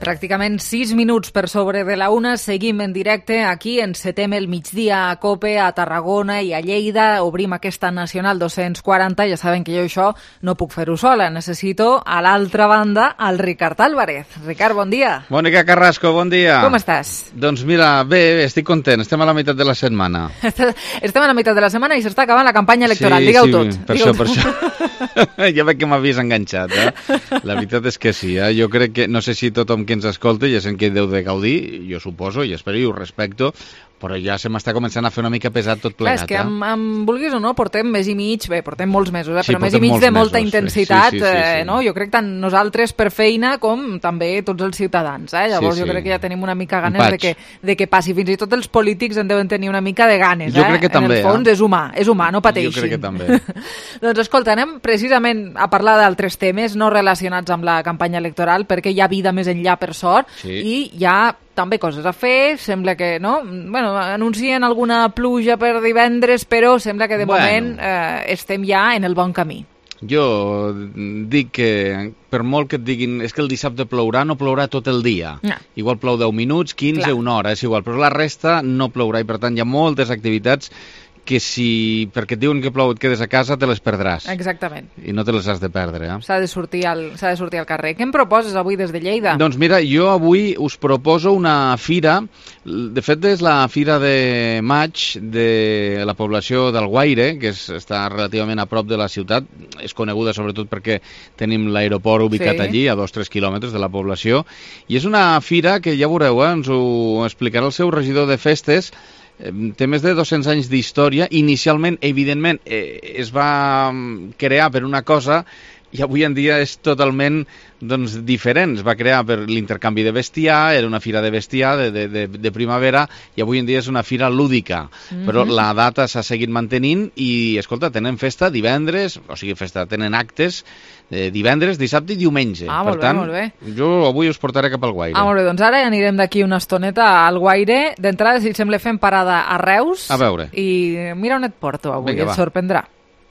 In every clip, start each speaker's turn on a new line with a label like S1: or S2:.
S1: Pràcticament 6 minuts per sobre de la una, seguim en directe, aquí encetem el migdia a COPE, a Tarragona i a Lleida, obrim aquesta Nacional 240, ja saben que jo això no puc fer-ho sola, necessito a l'altra banda el Ricard Álvarez. Ricard, bon dia.
S2: Mònica Carrasco, bon dia.
S1: Com estàs?
S2: Doncs mira, bé, estic content, estem a la meitat de la setmana.
S1: Estem a la meitat de la setmana i s'està acabant la campanya electoral, digueu tot.
S2: Per això. Ja veig que m'havies enganxat, La veritat és que sí, Jo crec que, no sé si tothom que ens escolta ja sent que deu de gaudir, jo suposo, i espero i ho respecto, però ja se m'està començant a fer una mica pesat tot plegat.
S1: És que vulguis o no, portem mes i mig, portem molts mesos,
S2: sí,
S1: però mes i mig de molta intensitat,
S2: sí.
S1: no? Jo crec tant nosaltres per feina com també tots els ciutadans, Llavors jo crec que ja tenim una mica ganes de que passi, fins i tot els polítics en deuen tenir una mica de ganes,
S2: Jo crec que també,
S1: en el fons és humà, no pateixin.
S2: Jo crec que també.
S1: Doncs escolta, anem precisament a parlar d'altres temes no relacionats amb la campanya electoral, perquè hi ha vida més enllà, per sort, i hi ha també coses a fer, sembla que, no? Bueno, anuncien alguna pluja per divendres, però sembla que de moment estem ja en el bon camí.
S2: Jo dic que, per molt que et diguin és que el dissabte plourà, no plourà tot el dia. No. Igual plou 10 minuts, 15, Clar. Una hora, és igual, però la resta no plourà i per tant hi ha moltes activitats que si perquè et diuen que plou et quedes a casa te les perdràs.
S1: Exactament.
S2: I no te les has de perdre.
S1: S'ha de sortir al carrer. Què em proposes avui des de Lleida?
S2: Doncs mira, jo avui us proposo una fira, de fet és la fira de maig de la població d'Alguaire, que està relativament a prop de la ciutat, és coneguda sobretot perquè tenim l'aeroport ubicat allí, a 2-3 quilòmetres de la població, i és una fira que ja veureu, ens ho explicarà el seu regidor de festes. Té més de 200 anys d'història. Inicialment, evidentment, es va crear per una cosa i avui en dia és totalment diferent. Es va crear per l'intercanvi de bestiar, era una fira de bestiar de primavera i avui en dia és una fira lúdica. Però la data s'ha seguit mantenint i, escolta, tenen festa divendres, o sigui, tenen actes divendres, dissabte i diumenge. Per tant,
S1: molt bé.
S2: Jo avui us portaré cap al Guaire.
S1: Molt bé, doncs ara anirem d'aquí una estoneta al Guaire. D'entrada, si et sembla, fem parada a Reus.
S2: A veure.
S1: I mira on et porto avui, et sorprendrà.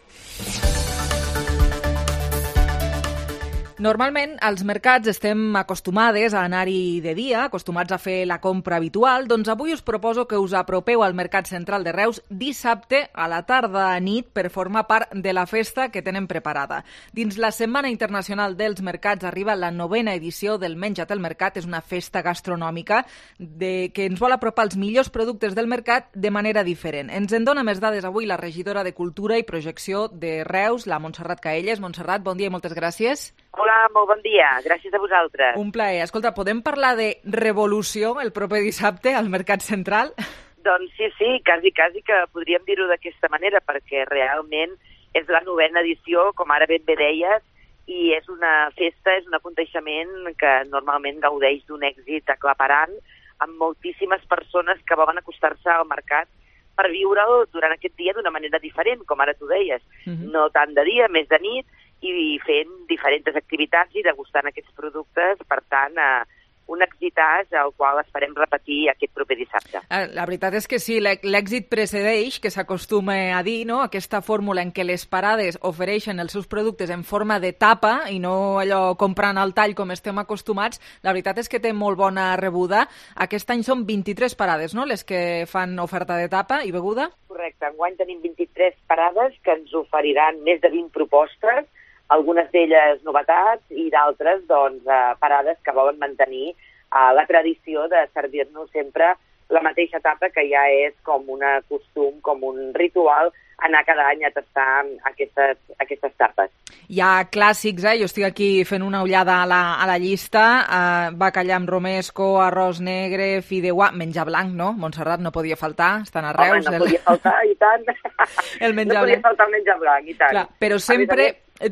S1: Normalment, als mercats estem acostumades a anar-hi de dia, acostumats a fer la compra habitual, doncs avui us proposo que us apropeu al Mercat Central de Reus dissabte a la tarda a nit per formar part de la festa que tenen preparada. Dins la Setmana Internacional dels Mercats arriba la 9ª edició del Menja't al Mercat. És una festa gastronòmica que ens vol apropar els millors productes del mercat de manera diferent. Ens en dona més dades avui la regidora de Cultura i Projecció de Reus, la Montserrat Caelles. Montserrat, bon dia i moltes gràcies.
S3: Hola, molt bon dia. Gràcies a vosaltres.
S1: Un plaer. Escolta, podem parlar de revolució el proper dissabte al Mercat Central?
S3: Doncs sí, quasi que podríem dir-ho d'aquesta manera, perquè realment és la 9ª edició, com ara ben bé deies, i és una festa, és un aconteixement que normalment gaudeix d'un èxit aclaparant, amb moltíssimes persones que volen acostar-se al mercat per viure-ho durant aquest dia d'una manera diferent, com ara tu deies. No tant de dia, més de nit, i fent diferents activitats i degustant aquests productes, per tant, un èxitàs al qual esperem repetir aquest proper dissabte.
S1: La veritat és que sí, l'èxit precedeix, que s'acostuma a dir, no? Aquesta fórmula en què les parades ofereixen els seus productes en forma de tapa i no allò comprant al tall com estem acostumats, la veritat és que té molt bona rebuda. Aquest any són 23 parades, no?, les que fan oferta de tapa i beguda?
S3: Correcte, enguany tenim 23 parades que ens oferiran més de 20 propostes, algunes d'elles novetats i d'altres parades que volen mantenir la tradició de servir-nos sempre la mateixa tapa, que ja és com un costum, com un ritual, anar cada any a tastar aquestes tapes.
S1: Hi ha clàssics, jo estic aquí fent una ullada a la llista, bacallà amb romesco, arròs negre, fideuà, menjar blanc, no? Montserrat no podia faltar, estan a Reus.
S3: Home, no podia faltar, i tant.
S1: El menjar
S3: no podia faltar el menjar blanc, i tant.
S1: Clar, però sempre...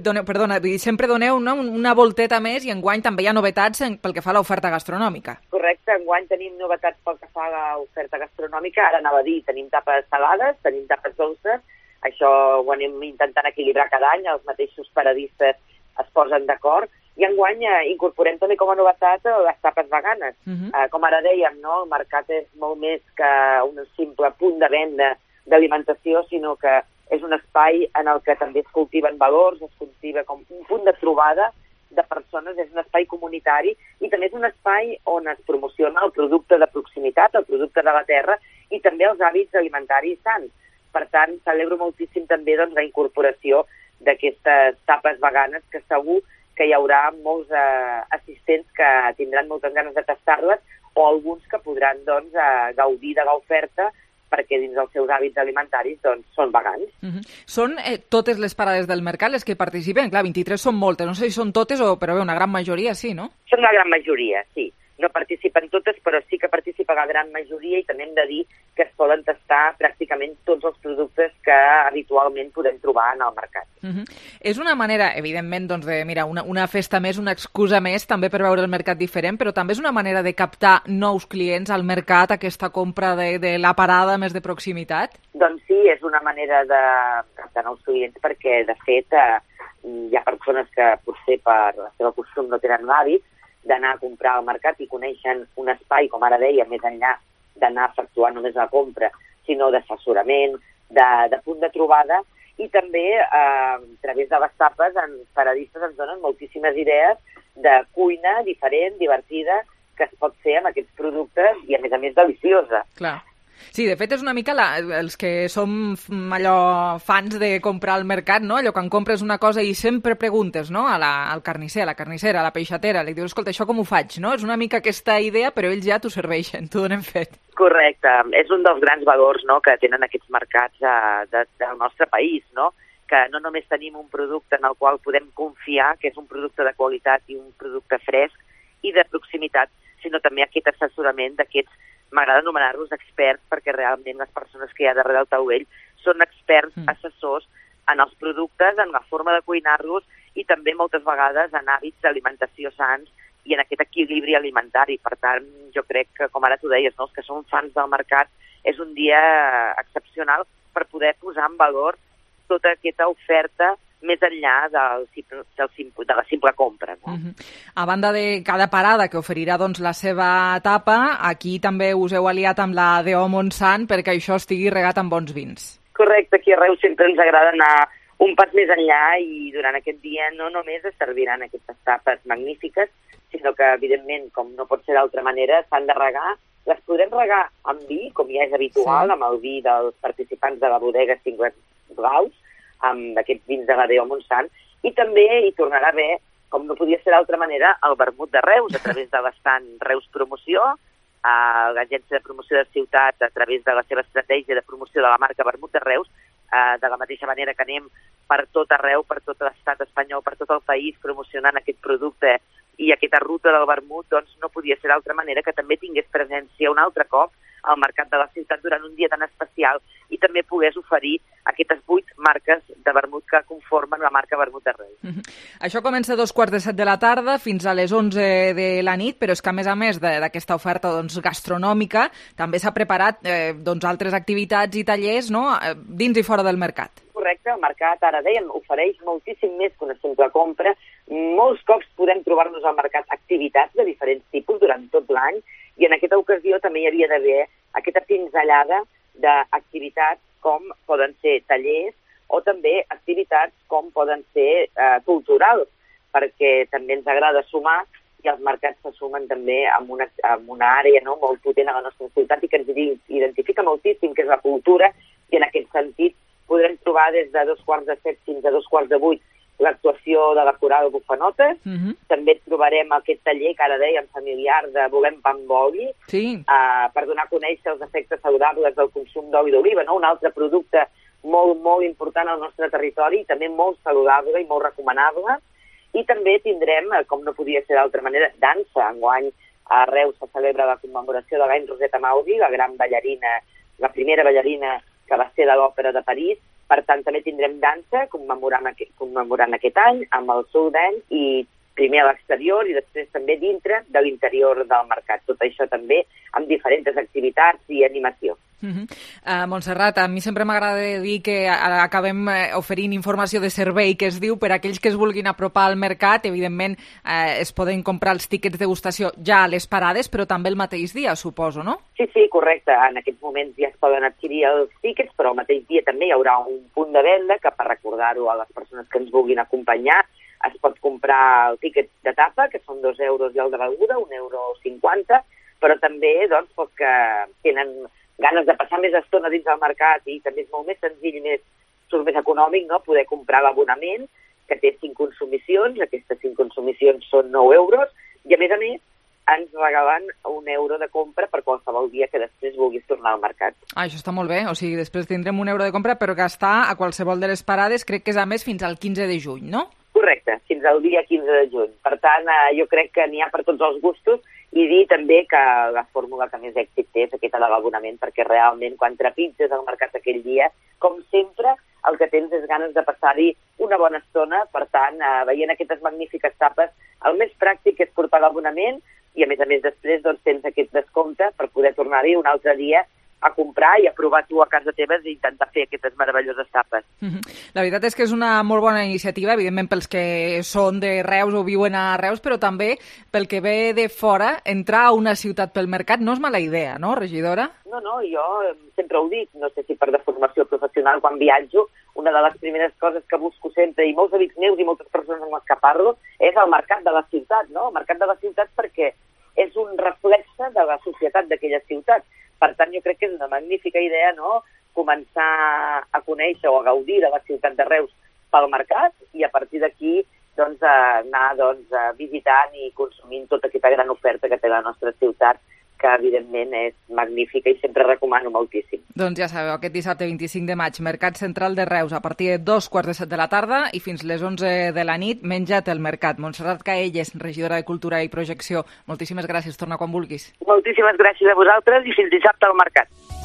S1: sempre doneu una volteta més i enguany també hi ha novetats pel que fa a l'oferta gastronòmica.
S3: Correcte, enguany tenim novetats pel que fa a l'oferta gastronòmica. Ara anava a dir, tenim tapes salades, tenim tapes dolces, això ho anem intentant equilibrar cada any, els mateixos paradistes es posen d'acord, i enguany incorporem també com a novetat les tapes veganes. Com ara dèiem, no? El mercat és molt més que un simple punt de venda d'alimentació, sinó que és un espai en el que també es cultiven valors, es cultiva com un punt de trobada de persones, és un espai comunitari i també és un espai on es promociona el producte de proximitat, el producte de la terra i també els hàbits alimentaris sants. Per tant, celebro moltíssim també doncs, la incorporació d'aquestes tapes veganes, que segur que hi haurà molts assistents que tindran moltes ganes de tastar-les o alguns que podran doncs, gaudir de l'oferta perquè dins dels seus hàbits alimentaris doncs, són vegans.
S1: Són totes les parades del mercat les que participen? Clar, 23 són moltes, no sé si són totes, però bé, una gran majoria sí, no?
S3: Són la gran majoria, sí. No participen totes, però sí que participa la gran majoria i també hem de dir que es poden tastar pràcticament tots els productes que habitualment podem trobar en el mercat.
S1: És una manera, evidentment, doncs, de, mira, una festa més, una excusa més, també per veure el mercat diferent, però també és una manera de captar nous clients al mercat, aquesta compra de la parada més de proximitat?
S3: Doncs sí, és una manera de captar nous clients perquè, de fet, hi ha persones que potser per la seva costum no tenen l'hàbit d'anar a comprar al mercat i coneixen un espai, com ara deia, més enllà d'anar a efectuar només la compra, sinó d'assessorament, de punt de trobada, i també a través de les tapes, els paradistes ens donen moltíssimes idees de cuina diferent, divertida, que es pot fer amb aquests productes i, a més, deliciosa.
S1: Clar. Sí, de fet és una mica els que som allò fans de comprar al mercat, no? Allò quan compres una cosa i sempre preguntes, no? Al carnisser, a la carnissera, a la peixatera, li dius, escolta, això com ho faig, no? És una mica aquesta idea, però ells ja t'ho serveixen, t'ho donen fet.
S3: Correcte, és un dels grans valors, no?, que tenen aquests mercats del nostre país, no?, que no només tenim un producte en el qual podem confiar, que és un producte de qualitat i un producte fresc i de proximitat, sinó també aquest assessorament d'aquests, m'agrada anomenar-los experts, perquè realment les persones que hi ha darrere del taulell són experts, assessors en els productes, en la forma de cuinar-los i també moltes vegades en hàbits d'alimentació sants i en aquest equilibri alimentari. Per tant, jo crec que, com ara tu deies, no, els que som fans del mercat, és un dia excepcional per poder posar en valor tota aquesta oferta més enllà de la simple compra. No?
S1: A banda de cada parada que oferirà doncs, la seva etapa, aquí també us heu aliat amb la D.O. Montsant perquè això estigui regat amb bons vins.
S3: Correcte, aquí a Reus sempre ens agrada anar un pas més enllà i durant aquest dia no només es serviran aquestes tapes magnífiques, sinó que, evidentment, com no pot ser d'altra manera, s'han de regar. Les podrem regar amb vi, com ja és habitual, amb el vi dels participants de la bodega Cinc Blaus, amb aquests vins de la D.O. Montsant, i també hi tornarà a haver, com no podia ser d'altra manera, el vermut de Reus, a través de l'estant Reus Promoció, l'agència de promoció de ciutat, a través de la seva estratègia de promoció de la marca Vermut de Reus, de la mateixa manera que anem per tot arreu, per tot l'estat espanyol, per tot el país, promocionant aquest producte i aquesta ruta del vermut, doncs no podia ser d'altra manera que també tingués presència un altre cop al mercat de la ciutat durant un dia tan especial i també pogués oferir aquestes 8 marques de vermut que conformen la marca Vermut de Reus.
S1: Això comença a 2:45 de la tarda fins a les 11 de la nit, però és que a més d'aquesta oferta doncs, gastronòmica també s'ha preparat doncs, altres activitats i tallers no? Dins i fora del mercat.
S3: Correcte, el mercat, ara dèiem, ofereix moltíssim més que una simple compra. Molts cops podem trobar-nos al mercat activitats de diferents tipus durant tot l'any i en aquesta ocasió també hi havia d'haver aquesta pinzellada d'activitats com poden ser tallers o també activitats com poden ser culturals, perquè també ens agrada sumar i els mercats se sumen també amb una àrea no, molt potent a la nostra ciutat i que ens identifica moltíssim, que és la cultura, i en aquest sentit podrem trobar des de 7:15 fins a 7:45 l'actuació de la coral Bufanotes. També trobarem aquest taller que ara dèiem familiar de Volem pa amb oli, per donar a conèixer els efectes saludables del consum d'oli d'oliva, no? Un altre producte molt, molt important al nostre territori, també molt saludable i molt recomanable. I també tindrem, com no podia ser d'altra manera, dansa. Enguany a Reus se celebra la commemoració de l'any Rosetta Mauri, la gran ballarina, la primera ballarina que va ser de l'Òpera de París. Per tant, també tindrem dansa commemorant aquest any amb el soul dance i primer a l'exterior i després també dintre de l'interior del mercat. Tot això també amb diferents activitats i animació.
S1: Montserrat, a mi sempre m'agrada dir que acabem oferint informació de servei que es diu per a aquells que es vulguin apropar al mercat. Evidentment es poden comprar els tíquets de degustació ja a les parades, però també el mateix dia, suposo, no?
S3: Sí, correcte. En aquests moments ja es poden adquirir els tíquets, però el mateix dia també hi haurà un punt de venda que, per recordar-ho a les persones que ens vulguin acompanyar, es pot comprar el tíquet d'etapa, que són 2 euros i el de beguda, 1,50 €, però també doncs, que tenen ganes de passar més estona dins del mercat i també és molt més senzill i surt més econòmic, no?, poder comprar l'abonament, que té 5 consumicions, aquestes 5 consumicions són 9 euros, i a més ens regalen 1 euro de compra per qualsevol dia que després vulguis tornar al mercat.
S1: Això està molt bé, o sigui, després tindrem 1 euro de compra per gastar a qualsevol de les parades, crec que és a més fins al 15 de juny, no?
S3: Correcte, fins al dia 15 de juny. Per tant, jo crec que n'hi ha per tots els gustos i dir també que la fórmula que més èxit té és aquesta de l'abonament, perquè realment quan trepitges al mercat aquell dia, com sempre, el que tens és ganes de passar-hi una bona estona. Per tant, veient aquestes magnífiques tapes, el més pràctic és portar l'abonament i a més després doncs, tens aquest descompte per poder tornar-hi un altre dia a comprar i a provar tu a casa teva i intentar fer aquestes meravelloses tapes.
S1: La veritat és que és una molt bona iniciativa, evidentment pels que són de Reus o viuen a Reus, però també pel que ve de fora, entrar a una ciutat pel mercat no és mala idea, no, regidora?
S3: No, jo sempre ho dic, no sé si per deformació professional quan viatjo, una de les primeres coses que busco sempre, i molts amics meus i moltes persones amb les que parlo, és el mercat de la ciutat, no? El mercat de la ciutat perquè és un reflexe de la societat d'aquella ciutat. Per tant, jo crec que és una magnífica idea, no?, començar a conèixer o a gaudir de la ciutat de Reus pel mercat i a partir d'aquí doncs, anar visitant i consumint tota aquesta gran oferta que té la nostra ciutat, que evidentment és magnífica i sempre recomano moltíssim.
S1: Doncs ja sabeu, aquest dissabte 25 de maig, Mercat Central de Reus, a partir de 2:15 de la tarda i fins les 11 de la nit, menja't el mercat. Montserrat Caelles, regidora de Cultura i Projecció, moltíssimes gràcies, torna quan vulguis.
S3: Moltíssimes gràcies a vosaltres i fins dissabte al mercat.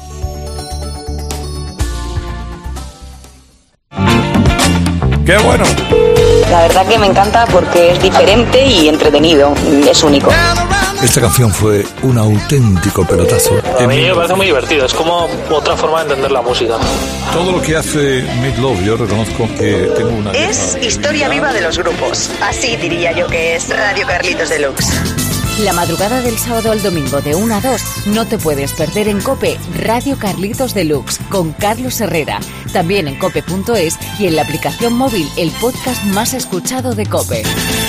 S4: ¡Qué bueno!
S5: La verdad que me encanta porque es diferente y entretenido, es único.
S4: Esta canción fue un auténtico pelotazo.
S6: A mí me parece muy divertido, es como otra forma de entender la música.
S4: Todo lo que hace Meat Loaf, yo reconozco que tengo una...
S7: Es historia viva de los grupos. Así diría yo que es Radio Carlitos Deluxe.
S8: La madrugada del sábado al domingo de 1 a 2 no te puedes perder en COPE Radio Carlitos Deluxe con Carlos Herrera. También en cope.es y en la aplicación móvil, el podcast más escuchado de COPE.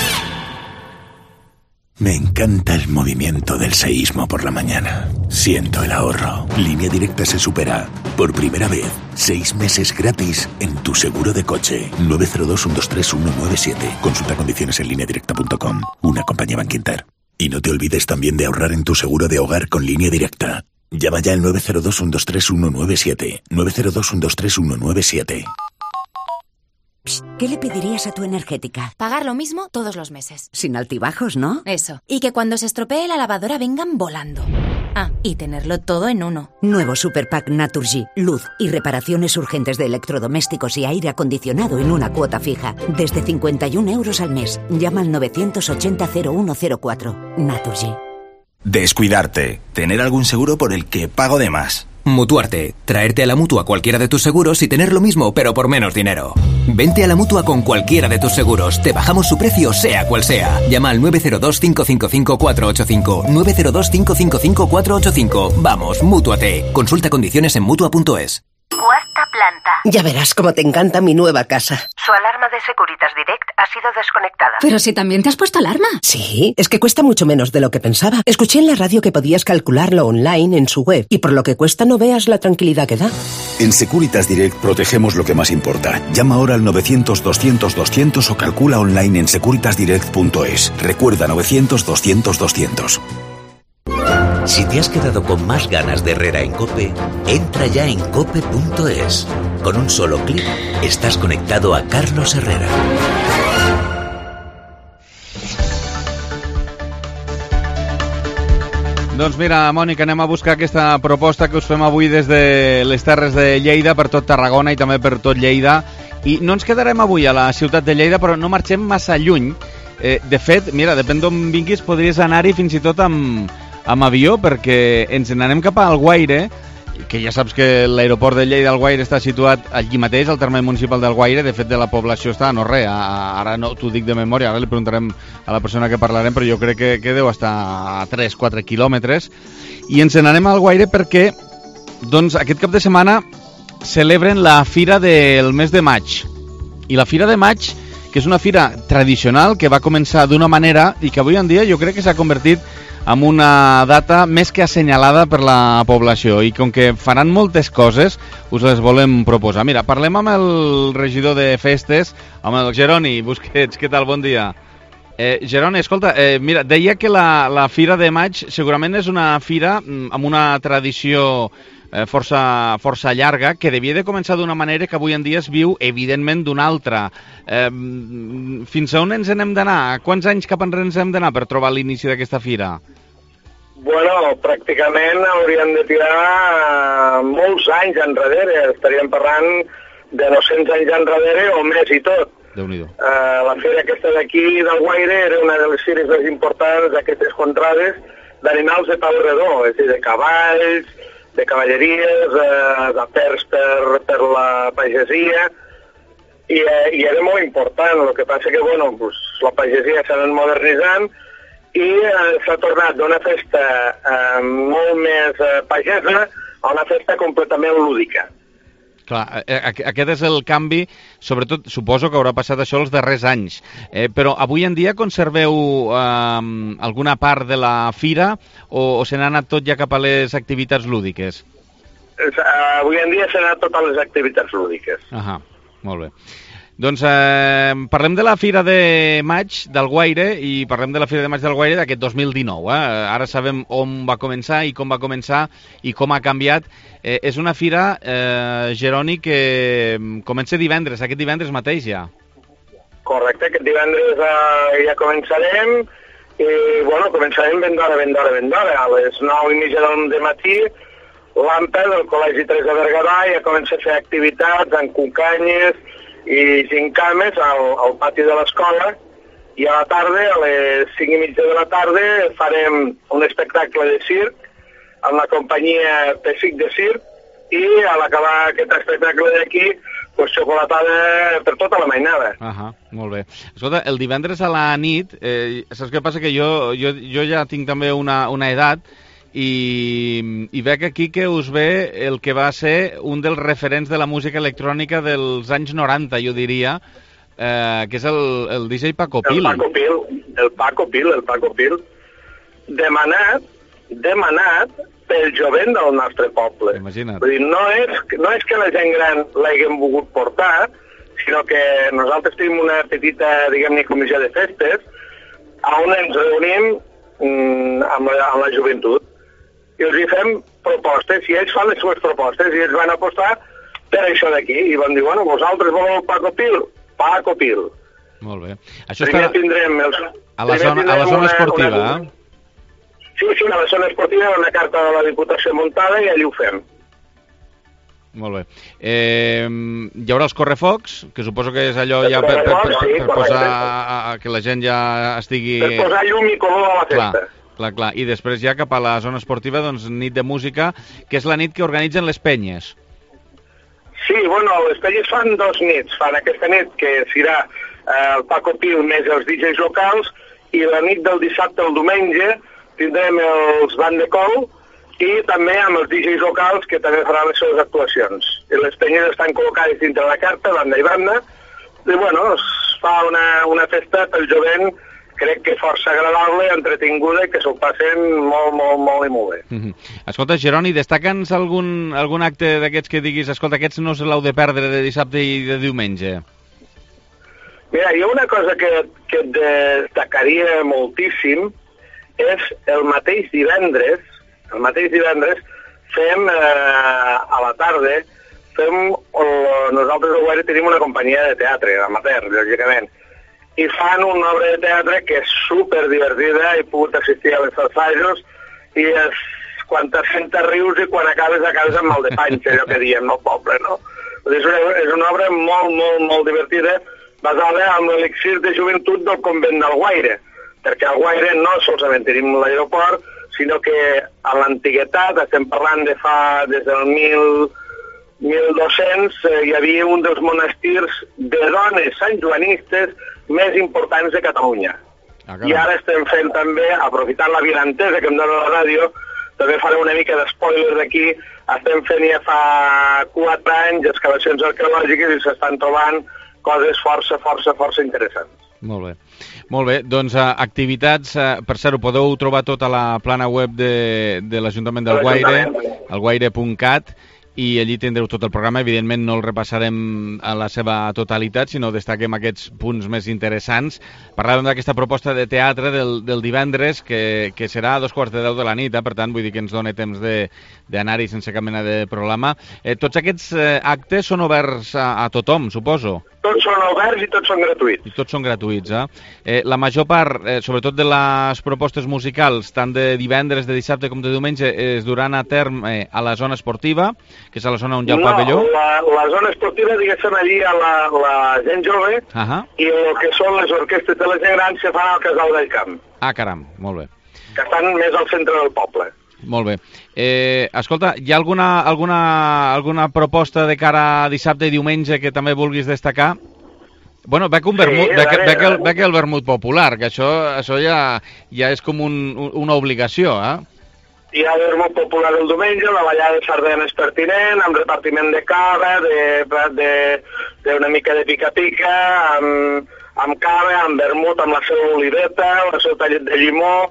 S9: Me encanta el movimiento del seísmo por la mañana. Siento el ahorro. Línea Directa se supera. Por primera vez, 6 meses gratis en tu seguro de coche. 902-123-197. Consulta condiciones en lineadirecta.com. Una compañía Bankinter. Y no te olvides también de ahorrar en tu seguro de hogar con Línea Directa. Llama ya al 902-123-197. 902-123-197.
S10: ¿Qué le pedirías a tu energética?
S11: Pagar lo mismo todos los meses.
S10: Sin altibajos, ¿no?
S11: Eso. Y que cuando se estropee la lavadora vengan volando. Ah, y tenerlo todo en uno.
S10: Nuevo Super Pack Naturgy. Luz y reparaciones urgentes de electrodomésticos y aire acondicionado en una cuota fija. Desde 51 € al mes. Llama al 980-0104. Naturgy.
S12: Descuidarte. Tener algún seguro por el que pago de más.
S13: Mutuarte. Traerte a la Mutua cualquiera de tus seguros y tener lo mismo, pero por menos dinero. Vente a la Mutua con cualquiera de tus seguros. Te bajamos su precio, sea cual sea. Llama al 902-555-485. 902-555-485. Vamos, Mútuate. Consulta condiciones en Mutua.es.
S7: Cuarta planta.
S14: Ya verás cómo te encanta mi nueva casa.
S7: Su alarma de Securitas Direct ha sido desconectada.
S11: Pero si también te has puesto alarma.
S14: Sí, es que cuesta mucho menos de lo que pensaba. Escuché en la radio que podías calcularlo online en su web y por lo que cuesta no veas la tranquilidad que da.
S9: En Securitas Direct protegemos lo que más importa. Llama ahora al 900-200-200 o calcula online en securitasdirect.es. Recuerda 900-200-200.
S15: Si te has quedado con más ganas de Herrera en COPE, entra ya en cope.es. Con un solo clic estás conectado a Carlos Herrera.
S2: Doncs mira, Mònica, anem a buscar aquesta proposta que us fem avui des de les Terres de Lleida, per tot Tarragona i també per tot Lleida. I no ens quedarem avui a la ciutat de Lleida, però no marxem massa lluny. De fet, mira, depèn d'on vinguis, podries anar-hi fins i tot amb avió, perquè ens n'anem cap a Alguaire, que ja saps que l'aeroport de Lleida Alguaire està situat allí mateix, al terme municipal d'Alguaire. De fet, de la població està, no res, ara no t'ho dic de memòria, ara li preguntarem a la persona que parlarem, però jo crec que deu estar a 3-4 quilòmetres. I ens n'anem a Alguaire perquè doncs, aquest cap de setmana celebren la Fira del mes de maig. I la Fira de maig, que que és una fira tradicional que va començar d'una manera i que avui en dia jo crec que s'ha convertit en una data més que assenyalada per la població, i com que faran moltes coses us les volem proposar. Mira, parlem amb el regidor de festes, amb el Jeroni Busquets. Què tal? Bon dia. Jeroni, escolta, mira, deia que la Fira de Maig segurament és una fira amb una tradició força llarga, que devia de començar d'una manera que avui en dia es viu, evidentment, d'una altra. Fins a on ens n'hem d'anar? Quants anys cap enrere ens hem d'anar per trobar l'inici d'aquesta fira?
S16: Bueno, pràcticament hauríem de tirar molts anys enrere. Estaríem parlant de 200 anys enrere o més i tot.
S2: Déu-n'hi-do.
S16: La fira aquesta d'aquí del Guaire era una de les fires més importants d'aquestes contrades d'animals de peu redó, és a dir, de cavalls, de cavalleries, d'afers per la pagesia, i era molt important. El que passa que, bueno, la pagesia s'ha anat modernitzant i s'ha tornat d'una festa molt més pagesa a una festa completament lúdica.
S2: Clar, aquest és el canvi, sobretot, suposo que haurà passat això els darrers anys. Però avui en dia conserveu alguna part de la fira o se n'ha anat tot ja cap a les activitats lúdiques?
S16: Avui en dia se n'ha anat tot a les activitats lúdiques.
S2: Ahà, molt bé. Doncs parlem de la Fira de Maig del Guaire i parlem de la Fira de Maig del Guaire d'aquest 2019. Ara sabem on va començar i com va començar i com ha canviat. És una fira, Jeroni, que comença divendres, aquest divendres mateix ja.
S16: Correcte, aquest divendres ja començarem i, bueno, començarem ben d'hora. A les 9:30 del matí, l'AMPA del Col·legi Teresa Berguedà ja comença a fer activitats en cucanyes i gincames al pati de l'escola, i a la tarda, a les 5:30 de la tarda, farem un espectacle de circ amb la companyia Pessic de Circ, i a l'acabar aquest espectacle d'aquí, pues, xocolatada per tota la mainada.
S2: Molt bé. Escolta, el divendres a la nit, saps què passa? Que jo ja tinc també una edat, i veig aquí que us ve el que va ser un dels referents de la música electrònica dels anys 90, jo diria, que és el DJ Paco Pil.
S16: El Paco Pil, demanat pel jovent del nostre poble.
S2: Imagina't.
S16: Vull dir, no és que la gent gran l'haguem volgut portar, sinó que nosaltres tenim una petita, diguem-ne, comissió de festes on ens reunim amb la joventut i els hi fem propostes, i ells fan les seves propostes, i ells van apostar per això d'aquí, i van dir, bueno, vosaltres voleu Paco Pil? Paco Pil.
S2: Molt bé. Això
S16: primer tindrem
S2: a la zona esportiva,
S16: Sí, a la zona esportiva, una carta de la Diputació muntada, i allí ho fem.
S2: Molt bé. Hi haurà els correfocs, que suposo que és allò ja per posar que la gent ja estigui...
S16: Per posar llum i color a la festa.
S2: Clar. I després ja cap a la zona esportiva, doncs, nit de música, que és la nit que organitzen les penyes.
S16: Sí, bueno, les penyes fan 2 nits. Fan aquesta nit, que serà el Paco Pil més els DJs locals, i la nit del dissabte al diumenge tindrem els Band de Col, i també amb els DJs locals, que també faran les seves actuacions. I les penyes estan col·locades dintre la carta, banda i banda, i, bueno, es fa una festa pel jovent, crec que força agradable, entretinguda, i que s'ho passen molt i molt bé.
S2: Escolta, Jeroni, destaca'ns algun acte d'aquests que diguis, escolta, aquests no se l'heu de perdre de dissabte i de diumenge?
S16: Mira, hi ha una cosa que destacaria moltíssim, és el mateix divendres fem a la tarda, nosaltres a Guaire tenim una companyia de teatre, amateur, lògicament, i fan una obra de teatre que és super divertida, he pogut assistir a les assajos, i quan te sentes rius i quan acabes amb mal de panxa, allò que diem al poble, no? És una obra molt divertida, basada en l'elixir de joventut del convent del Guaire, perquè al Guaire no solament tenim l'aeroport, sinó que a l'antiguitat, estem parlant des del 1200, hi havia un dels monestirs de dones santjoanistes més importants de Catalunya. I ara estem fent també, aprofitant la virantesa que em dona la ràdio, també faré una mica d'espoiler d'aquí, estem fent ja fa 4 anys excavacions arqueològiques i s'estan trobant coses força interessants.
S2: Molt bé. Doncs activitats, per cert, ho podeu trobar tot a la plana web de l'Ajuntament del Guaire, alguaire.cat, i allí tindreu tot el programa. Evidentment no el repassarem a la seva totalitat, sinó destaquem aquests punts més interessants. Parlàvem d'aquesta proposta de teatre del divendres, que serà a 9:45 de la nit, per tant, vull dir que ens dona temps d'anar-hi sense cap mena de problema. Tots aquests actes són oberts a tothom, suposo?
S16: Tots són oberts i tots són gratuïts.
S2: I tots són gratuïts, La major part, sobretot de les propostes musicals, tant de divendres, de dissabte com de diumenge, es duran a terme a la zona esportiva, que és a la zona on hi ha el pavelló?
S16: No, la zona esportiva, diguéssim, allí a la gent jove, i el que són les orquestres de la gent gran se fan al Casal del Camp.
S2: Ah, caram, molt bé.
S16: Que estan més al centre del poble.
S2: Molt bé. Escolta, hi ha alguna proposta de cara a dissabte i diumenge que també vulguis destacar? Bueno, veig el vermut popular, que això ja és com una obligació,
S16: Hi ha vermut popular el diumenge, la ballada de sardanes pertinent, amb repartiment de cava, d'una mica de pica-pica, amb cava, amb vermut, amb la seva oliveta, el seu tallet de llimó.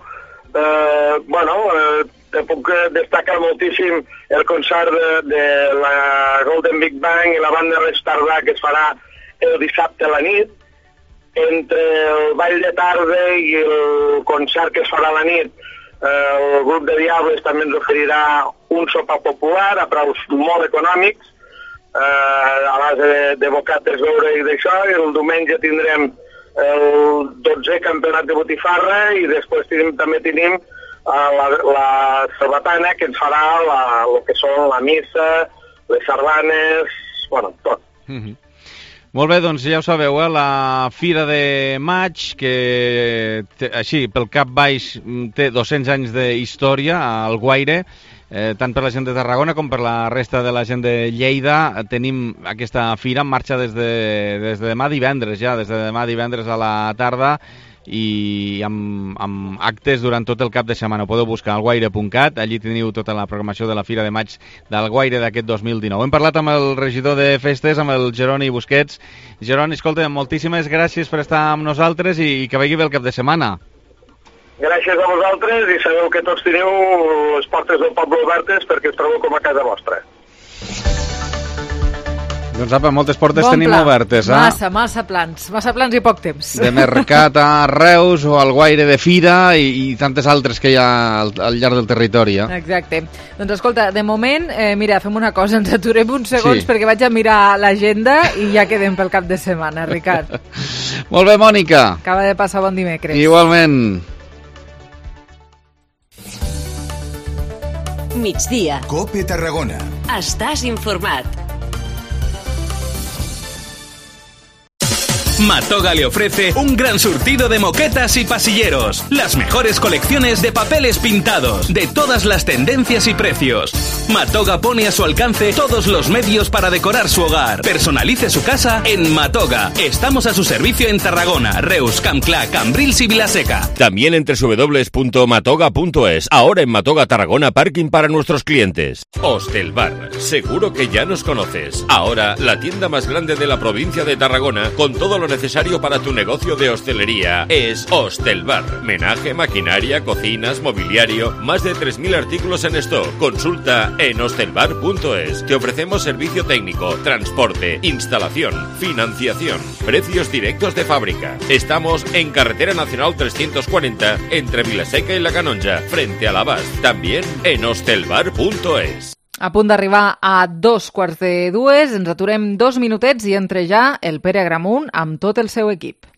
S16: Te puc destacar moltíssim el concert de la Golden Big Bang i la banda Restardà, que es farà el dissabte a la nit. Entre el ball de tarda i el concert que es farà a la nit, el grup de Diables també ens oferirà un sopar popular a preus molt econòmics, a base de bocates d'oure i d'això, i el diumenge tindrem el 12è campionat de botifarra i després també tenim la sarbatana, que ens farà el que són la missa, les sardanes, tot.
S2: Molt bé, doncs ja ho sabeu, la Fira de Maig, que així, pel cap baix, té 200 anys d'història al Guaire, tant per la gent de Tarragona com per la resta de la gent de Lleida. Tenim aquesta fira en marxa des de demà divendres, a la tarda, i amb actes durant tot el cap de setmana. Ho podeu buscar al guaire.cat, allí teniu tota la programació de la Fira de Maig del Guaire d'aquest 2019. Hem parlat amb el regidor de festes, amb el Jeroni Busquets. Jeroni, escolta, moltíssimes gràcies per estar amb nosaltres i que vagi bé el cap de setmana.
S16: Gràcies a vosaltres, i sabeu que tots teniu les portes del poble obertes perquè us trobeu com a casa vostra.
S2: Doncs apa, moltes portes tenim obertes,
S1: Massa plans i poc temps.
S2: De mercat a Reus o al Guaire de Fira i tantes altres que hi ha al llarg del territori.
S1: Exacte. Doncs escolta, de moment, mira, fem una cosa, ens aturem uns segons perquè vaig a mirar l'agenda i ja quedem pel cap de setmana, Ricard.
S2: Molt bé, Mònica.
S1: Acaba de passar bon dimecres.
S2: Igualment.
S8: Migdia.
S17: COPE Tarragona.
S8: Estàs informat.
S18: Matoga le ofrece un gran surtido de moquetas y pasilleros, las mejores colecciones de papeles pintados, de todas las tendencias y precios. Matoga pone a su alcance todos los medios para decorar su hogar. Personalice su casa en Matoga. Estamos a su servicio en Tarragona, Reus, Campclà, Cambrils y Vilaseca.
S19: También en www.matoga.es. Ahora en Matoga Tarragona, parking para nuestros clientes. Hostelbar. Seguro que ya nos conoces. Ahora, la tienda más grande de la provincia de Tarragona, con todo lo necesario para tu negocio de hostelería, es Hostelbar. Menaje, maquinaria, cocinas, mobiliario, más de 3.000 artículos en stock. Consulta en hostelbar.es. Te ofrecemos servicio técnico, transporte, instalación, financiación, precios directos de fábrica. Estamos en Carretera Nacional 340 entre Vilaseca y La Canonja, frente a l'Abast. También en hostelbar.es.
S1: A punt d'arribar a 2:45, ens aturem 2 minutets i entra ja el Pere Agramunt amb tot el seu equip.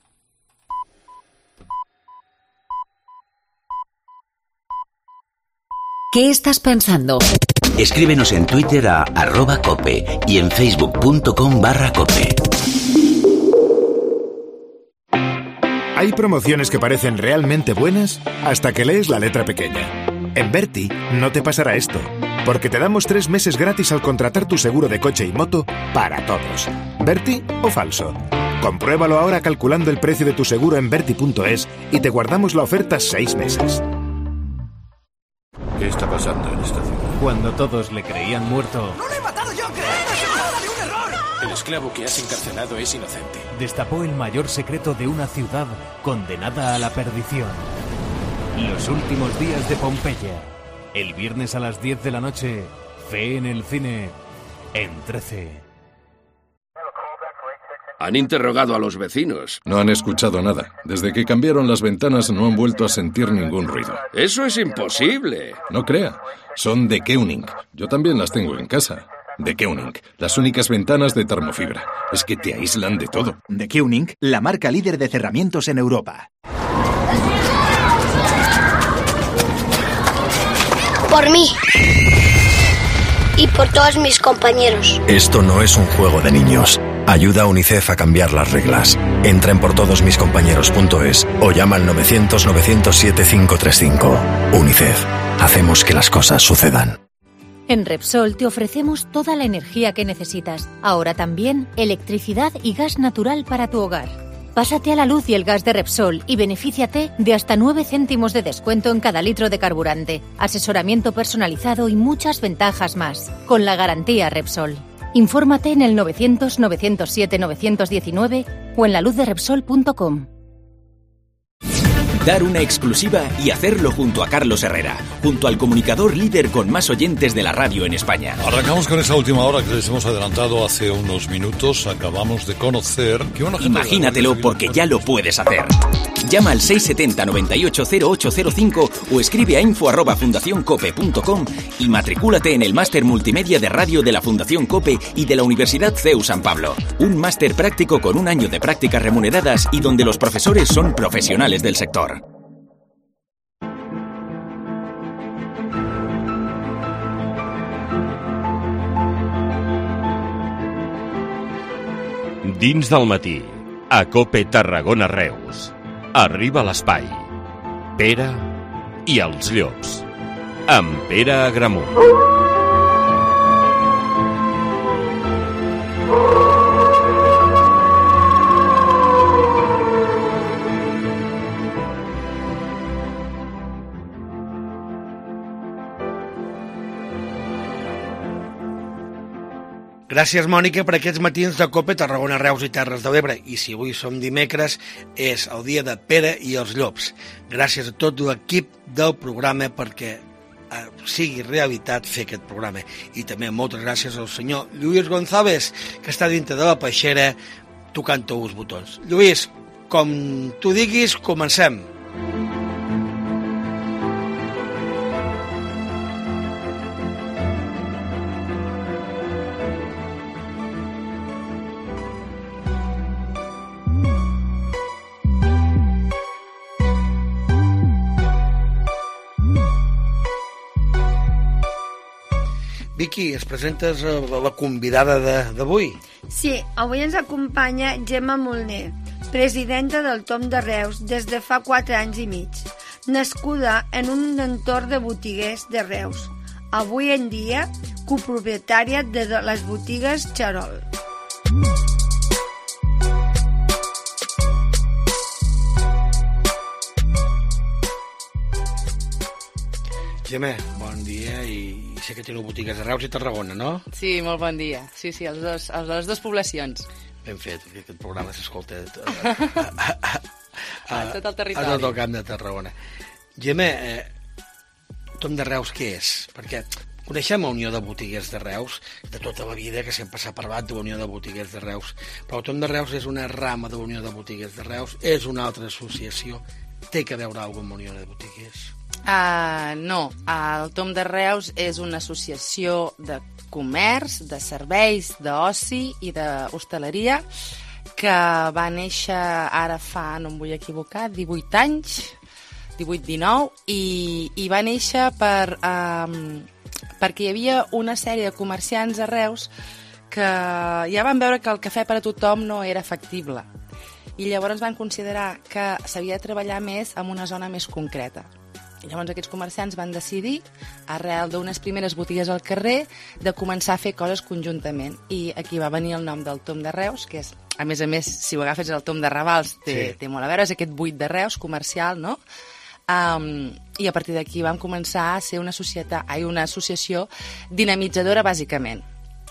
S8: ¿Qué estás pensando?
S15: Escríbenos en Twitter a @cope y en facebook.com/cope.
S17: Hay promociones que parecen realmente buenas hasta que lees la letra pequeña. En Berti no te pasará esto, porque te damos 3 meses gratis al contratar tu seguro de coche y moto para todos. ¿Berti o falso? Compruébalo ahora calculando el precio de tu seguro en Berti.es y te guardamos la oferta 6 meses.
S4: ¿Qué está pasando en esta ciudad?
S20: Cuando todos le creían muerto...
S21: ¡No lo he matado yo! ¡Creedme, se trata de un error!
S20: El esclavo que has encarcelado es inocente.
S21: Destapó el mayor secreto de una ciudad condenada a la perdición. Los últimos días de Pompeya. El viernes a las 10 de la noche, Fe en el cine, en 13.
S22: Han interrogado a los vecinos.
S4: No han escuchado nada. Desde que cambiaron las ventanas no han vuelto a sentir ningún ruido.
S22: Eso es imposible.
S4: No crea. Son de Keuning. Yo también las tengo en casa. De Keuning, las únicas ventanas de termofibra. Es que te aíslan de todo.
S23: De Keuning, la marca líder de cerramientos en Europa.
S24: Por mí. Y por todos mis compañeros.
S25: Esto no es un juego de niños. Ayuda a UNICEF a cambiar las reglas. Entra en portodosmiscompañeros.es o llama al 900-907-535. UNICEF. Hacemos que las cosas sucedan.
S26: En Repsol te ofrecemos toda la energía que necesitas. Ahora también electricidad y gas natural para tu hogar. Pásate a la luz y el gas de Repsol y benefíciate de hasta 9 céntimos de descuento en cada litro de carburante, asesoramiento personalizado y muchas ventajas más, con la garantía Repsol. Infórmate en el 900-907-919 o en laluzderepsol.com.
S27: Dar una exclusiva y hacerlo junto a Carlos Herrera, junto al comunicador líder con más oyentes de la radio en España.
S4: Arrancamos con esa última hora que les hemos adelantado hace unos minutos. Acabamos de conocer que una gente...
S27: Imagínatelo porque ya lo puedes hacer. Llama al 670 98 0805 o escribe a info@fundacioncope.com y matricúlate en el máster multimedia de radio de la Fundación COPE y de la Universidad CEU San Pablo. Un máster práctico con un año de prácticas remuneradas y donde los profesores son profesionales del sector.
S19: Dins del matí, a COPE Tarragona Reus. Arriba l'espai. Pere i els llops. Amb Pere Agramunt.
S28: Gràcies, Mònica, per aquests matins de COPE Tarragona, Reus i Terres de l'Ebre. I si avui som dimecres, és el dia de Pere i els llops. Gràcies a tot l'equip del programa perquè sigui realitat fer aquest programa. I també moltes gràcies al senyor Lluís González, que està dintre de la peixera tocant els botons. Lluís, com tu diguis, comencem. Vicky, es presentes la convidada d'avui?
S29: Sí, avui ens acompanya Gemma Molner, presidenta del Tom de Reus des de fa 4 anys i mig, nascuda en un entorn de botiguers de Reus, avui en dia copropietària de les botigues Xarol. Gemma, bon dia, i sé que teniu botigues a Reus i Tarragona, no?
S30: Sí, molt bon dia. Sí, a les dues poblacions.
S28: Ben fet, perquè aquest programa s'escolta
S30: a tot el territori.
S28: A tot el camp de Tarragona. Gemma, Tom de Reus què és? Perquè coneixem la Unió de Botiguers de Reus de tota la vida, que sempre s'ha parlat de la Unió de Botiguers de Reus, però el Tom de Reus és una rama de la Unió de Botiguers de Reus, és una altra associació. Té que veure alguna cosa amb la Unió de Botiguers?
S30: No, el Tom de Reus és una associació de comerç, de serveis, d'oci i d'hostaleria que va néixer ara fa, no em vull equivocar, 18 anys, 18-19, i va néixer perquè hi havia una sèrie de comerciants a Reus que ja van veure que el cafè per a tothom no era factible. I llavors van considerar que s'havia de treballar més en una zona més concreta. I llavors aquests comerciants van decidir, arrel d'unes primeres botigues al carrer, de començar a fer coses conjuntament. I aquí va venir el nom del Tom de Reus, que és, a més, si ho agafes el Tom de Ravals, té molt a veure, és aquest buit de Reus comercial, no? I a partir d'aquí vam començar a ser una associació dinamitzadora, bàsicament.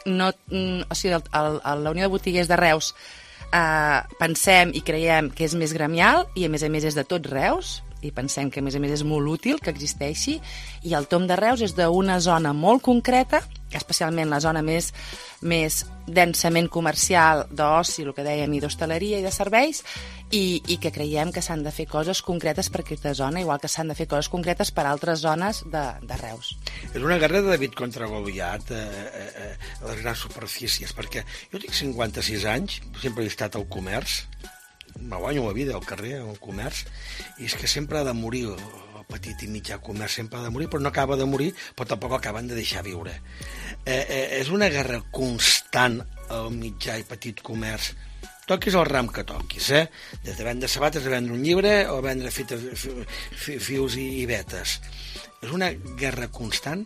S30: la Unió de Botiguers de Reus pensem i creiem que és més gremial i a més és de tot Reus i pensem que a més és molt útil que existeixi, i el Tom de Reus és d'una zona molt concreta, especialment la zona més densament comercial d'oci, el que dèiem, i d'hostaleria i de serveis, i que creiem que s'han de fer coses concretes per aquesta zona, igual que s'han de fer coses concretes per altres zones de Reus.
S28: És una guerra de David contra Goliat, les grans superfícies, perquè jo tinc 56 anys, sempre he estat al comerç, me guanyo la vida al carrer, al comerç, i és que sempre ha de morir el petit i mitjà comerç, sempre ha de morir, però no acaba de morir, però tampoc acaben de deixar viure. És una guerra constant al mitjà i petit comerç. Toquis el ram que toquis, des de vendre sabates a vendre un llibre o vendre fius i vetes. És una guerra constant?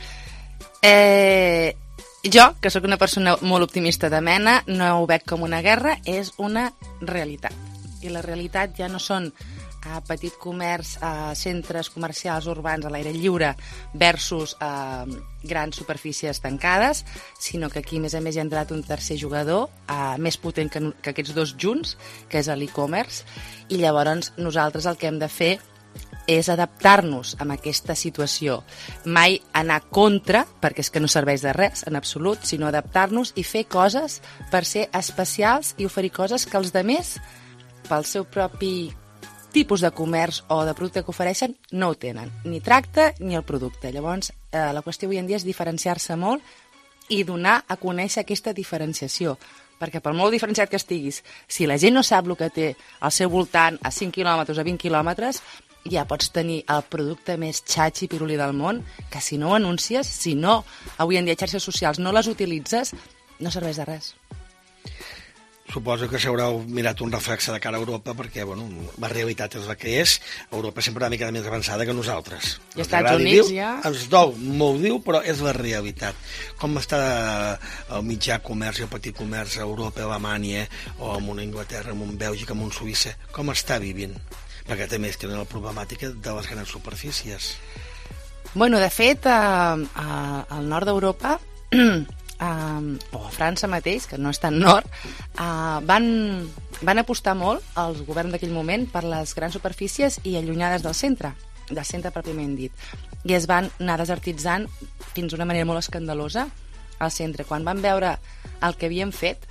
S30: Jo, que sóc una persona molt optimista de mena, no ho veig com una guerra, és una realitat. I la realitat ja no són petit comerç, centres comercials urbans a l'aire lliure versus grans superfícies tancades, sinó que aquí, a més, hi ha entrat un tercer jugador més potent que aquests dos junts, que és l'e-commerce, i llavors nosaltres el que hem de fer és adaptar-nos a aquesta situació. Mai anar contra, perquè és que no serveix de res, en absolut, sinó adaptar-nos i fer coses per ser especials i oferir coses que els altres, pel seu propi tipus de comerç o de producte que ofereixen, no ho tenen. Ni tracte ni el producte. Llavors, la qüestió avui en dia és diferenciar-se molt i donar a conèixer aquesta diferenciació. Perquè per molt diferenciat que estiguis, si la gent no sap el que té al seu voltant a 5 quilòmetres, a 20 quilòmetres, ja pots tenir el producte més xatxi piruli del món, que si no ho anuncies, si no, avui en dia xarxes socials no les utilitzes, no serveix de res.
S28: Suposo que s'haureu mirat un reflex de cara a Europa perquè, la realitat és la que és. Europa sempre una mica més avançada que nosaltres.
S30: I Estats Units ja...
S28: Ens dol, molt diu, però és la realitat. Com està el mitjà comerç i el petit comerç a Europa, a Alemanya, o en una Anglaterra, en un Bèlgica, en un Suïssa? Com està vivint? Perquè també tenen la problemàtica de les grans superfícies.
S30: De fet, al nord d'Europa, o a França mateix, que no és tan nord, van apostar molt els governs d'aquell moment per les grans superfícies i allunyades del centre pròpiament dit. I es van anar desertitzant fins d'una manera molt escandalosa al centre. Quan van veure el que havien fet,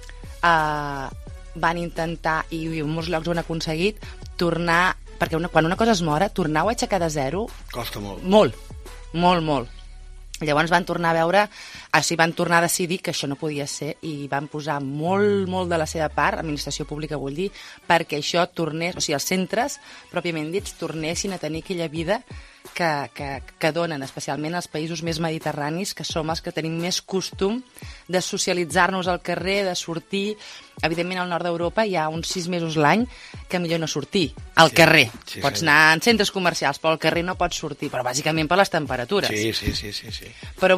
S30: van intentar, i en molts llocs ho han aconseguit, tornar, perquè quan una cosa es mora, tornar-ho a aixecar de zero...
S28: Costa molt.
S30: Molt. Llavors van tornar a veure, van tornar a decidir que això no podia ser i van posar molt de la seva part, administració pública vull dir, perquè això tornés, o sigui, els centres, pròpiament dits, tornessin a tenir aquella vida que donen, especialment als països més mediterranis, que som els que tenim més costum de socialitzar-nos al carrer, de sortir. Evidentment, al nord d'Europa hi ha uns 6 mesos l'any que millor no sortir al carrer. Pots anar en centres comercials, però al carrer no pots sortir, però bàsicament per les temperatures.
S28: Sí.
S30: Però,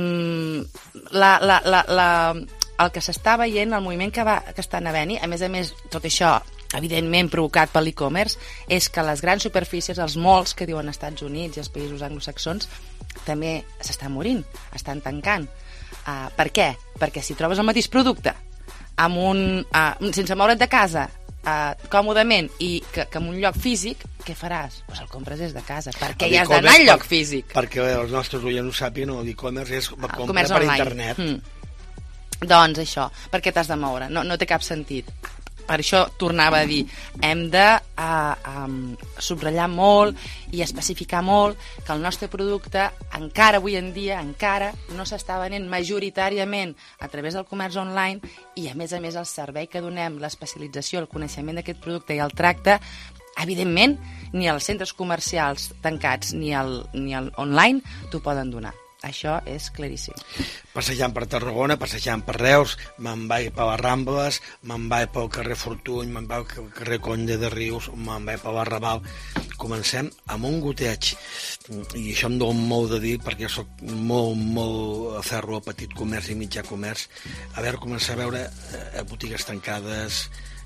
S30: el que s'està veient, el moviment que està havent-hi, a més, tot això evidentment provocat per l'e-commerce, és que les grans superfícies, els malls que diuen als Estats Units i als països anglosaxons, també s'estan morint, estan tancant. Per què? Perquè si trobes el mateix producte sense moure't de casa, còmodament i que en un lloc físic, què faràs? Doncs el compres des de casa, perquè ja has d'anar al lloc físic.
S28: Perquè els nostres oients ho sàpiguen, l'e-commerce és la compra per internet.
S30: Doncs això, per què t'has de moure? No té cap sentit. Per això tornava a dir, hem de subratllar molt i especificar molt que el nostre producte encara avui en dia no s'està venent majoritàriament a través del comerç online i a més el servei que donem, l'especialització, el coneixement d'aquest producte i el tracte, evidentment ni els centres comercials tancats ni el online t'ho poden donar. Això és claríssim.
S28: Passejant per Tarragona, passejant per Reus, me'n vaig per les Rambles, me'n vaig pel carrer Fortuny, me'n vaig pel carrer Conde de Rius, me'n vaig per l'Arrabal. Comencem amb un goteig. I això em dol molt de dir, perquè soc molt a ferro al petit comerç i mitjà comerç. Començar a veure botigues tancades,